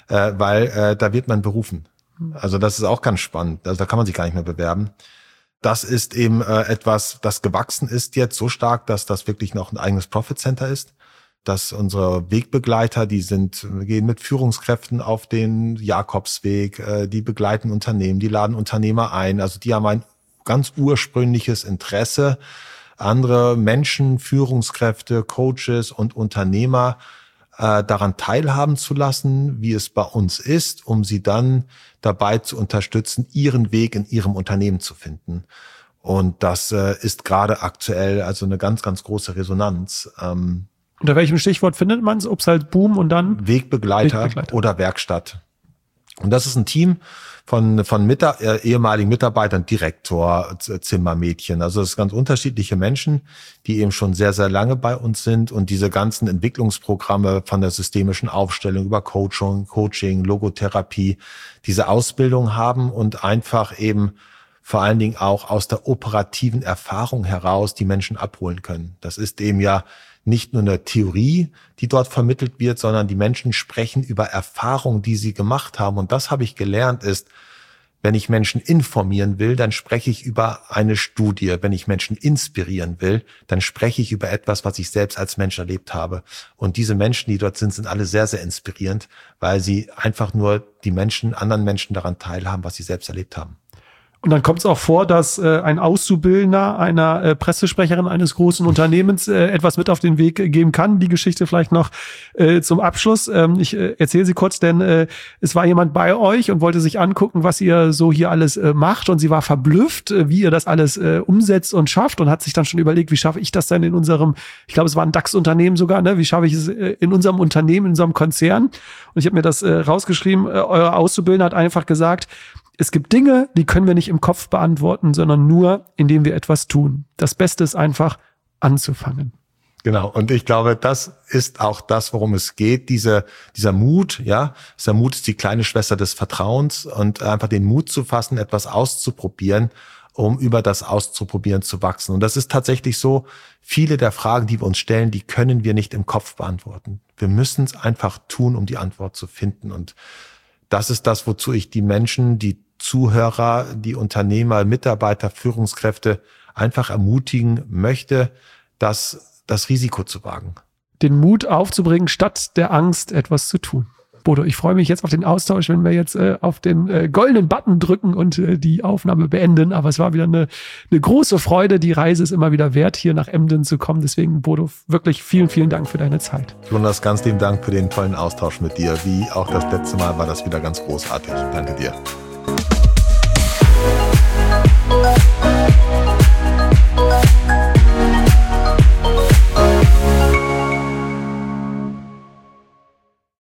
weil da wird man berufen. Also das ist auch ganz spannend. Also da kann man sich gar nicht mehr bewerben. Das ist eben etwas, das gewachsen ist jetzt so stark, dass das wirklich noch ein eigenes Profit Center ist. Dass unsere Wegbegleiter, gehen mit Führungskräften auf den Jakobsweg, die begleiten Unternehmen, die laden Unternehmer ein. Also die haben ein ganz ursprüngliches Interesse, andere Menschen, Führungskräfte, Coaches und Unternehmer daran teilhaben zu lassen, wie es bei uns ist, um sie dann dabei zu unterstützen, ihren Weg in ihrem Unternehmen zu finden. Und das ist gerade aktuell also eine ganz, ganz große Resonanz. Unter welchem Stichwort findet man es? Obst halt Boom und dann? Wegbegleiter oder Werkstatt. Und das ist ein Team von ehemaligen Mitarbeitern, Direktor, Zimmermädchen. Also es sind ganz unterschiedliche Menschen, die eben schon sehr, sehr lange bei uns sind und diese ganzen Entwicklungsprogramme von der systemischen Aufstellung über Coaching, Logotherapie, diese Ausbildung haben und einfach eben vor allen Dingen auch aus der operativen Erfahrung heraus die Menschen abholen können. Das ist eben ja nicht nur eine Theorie, die dort vermittelt wird, sondern die Menschen sprechen über Erfahrungen, die sie gemacht haben. Und das habe ich gelernt, ist, wenn ich Menschen informieren will, dann spreche ich über eine Studie. Wenn ich Menschen inspirieren will, dann spreche ich über etwas, was ich selbst als Mensch erlebt habe. Und diese Menschen, die dort sind alle sehr, sehr inspirierend, weil sie einfach nur anderen Menschen daran teilhaben, was sie selbst erlebt haben. Und dann kommt es auch vor, dass ein Auszubildender einer Pressesprecherin eines großen Unternehmens etwas mit auf den Weg geben kann. Die Geschichte vielleicht noch zum Abschluss. Ich erzähle sie kurz, denn es war jemand bei euch und wollte sich angucken, was ihr so hier alles macht. Und sie war verblüfft, wie ihr das alles umsetzt und schafft und hat sich dann schon überlegt, wie schaffe ich das denn in unserem, ich glaube, es war ein DAX-Unternehmen sogar, ne? Wie schaffe ich es in unserem Unternehmen, in unserem Konzern? Und ich habe mir das rausgeschrieben. Euer Auszubildender hat einfach gesagt, es gibt Dinge, die können wir nicht im Kopf beantworten, sondern nur, indem wir etwas tun. Das Beste ist einfach, anzufangen. Genau. Und ich glaube, das ist auch das, worum es geht. Dieser Mut, ja. Dieser Mut ist die kleine Schwester des Vertrauens und einfach den Mut zu fassen, etwas auszuprobieren, um über das Auszuprobieren zu wachsen. Und das ist tatsächlich so, viele der Fragen, die wir uns stellen, die können wir nicht im Kopf beantworten. Wir müssen es einfach tun, um die Antwort zu finden. Und das ist das, wozu ich die Menschen, die Zuhörer, die Unternehmer, Mitarbeiter, Führungskräfte einfach ermutigen möchte, das Risiko zu wagen. Den Mut aufzubringen, statt der Angst etwas zu tun. Bodo, ich freue mich jetzt auf den Austausch, wenn wir jetzt auf den goldenen Button drücken und die Aufnahme beenden. Aber es war wieder eine große Freude. Die Reise ist immer wieder wert, hier nach Emden zu kommen. Deswegen, Bodo, wirklich vielen, vielen Dank für deine Zeit. Jonas, ganz lieben Dank für den tollen Austausch mit dir. Wie auch das letzte Mal war das wieder ganz großartig. Danke dir.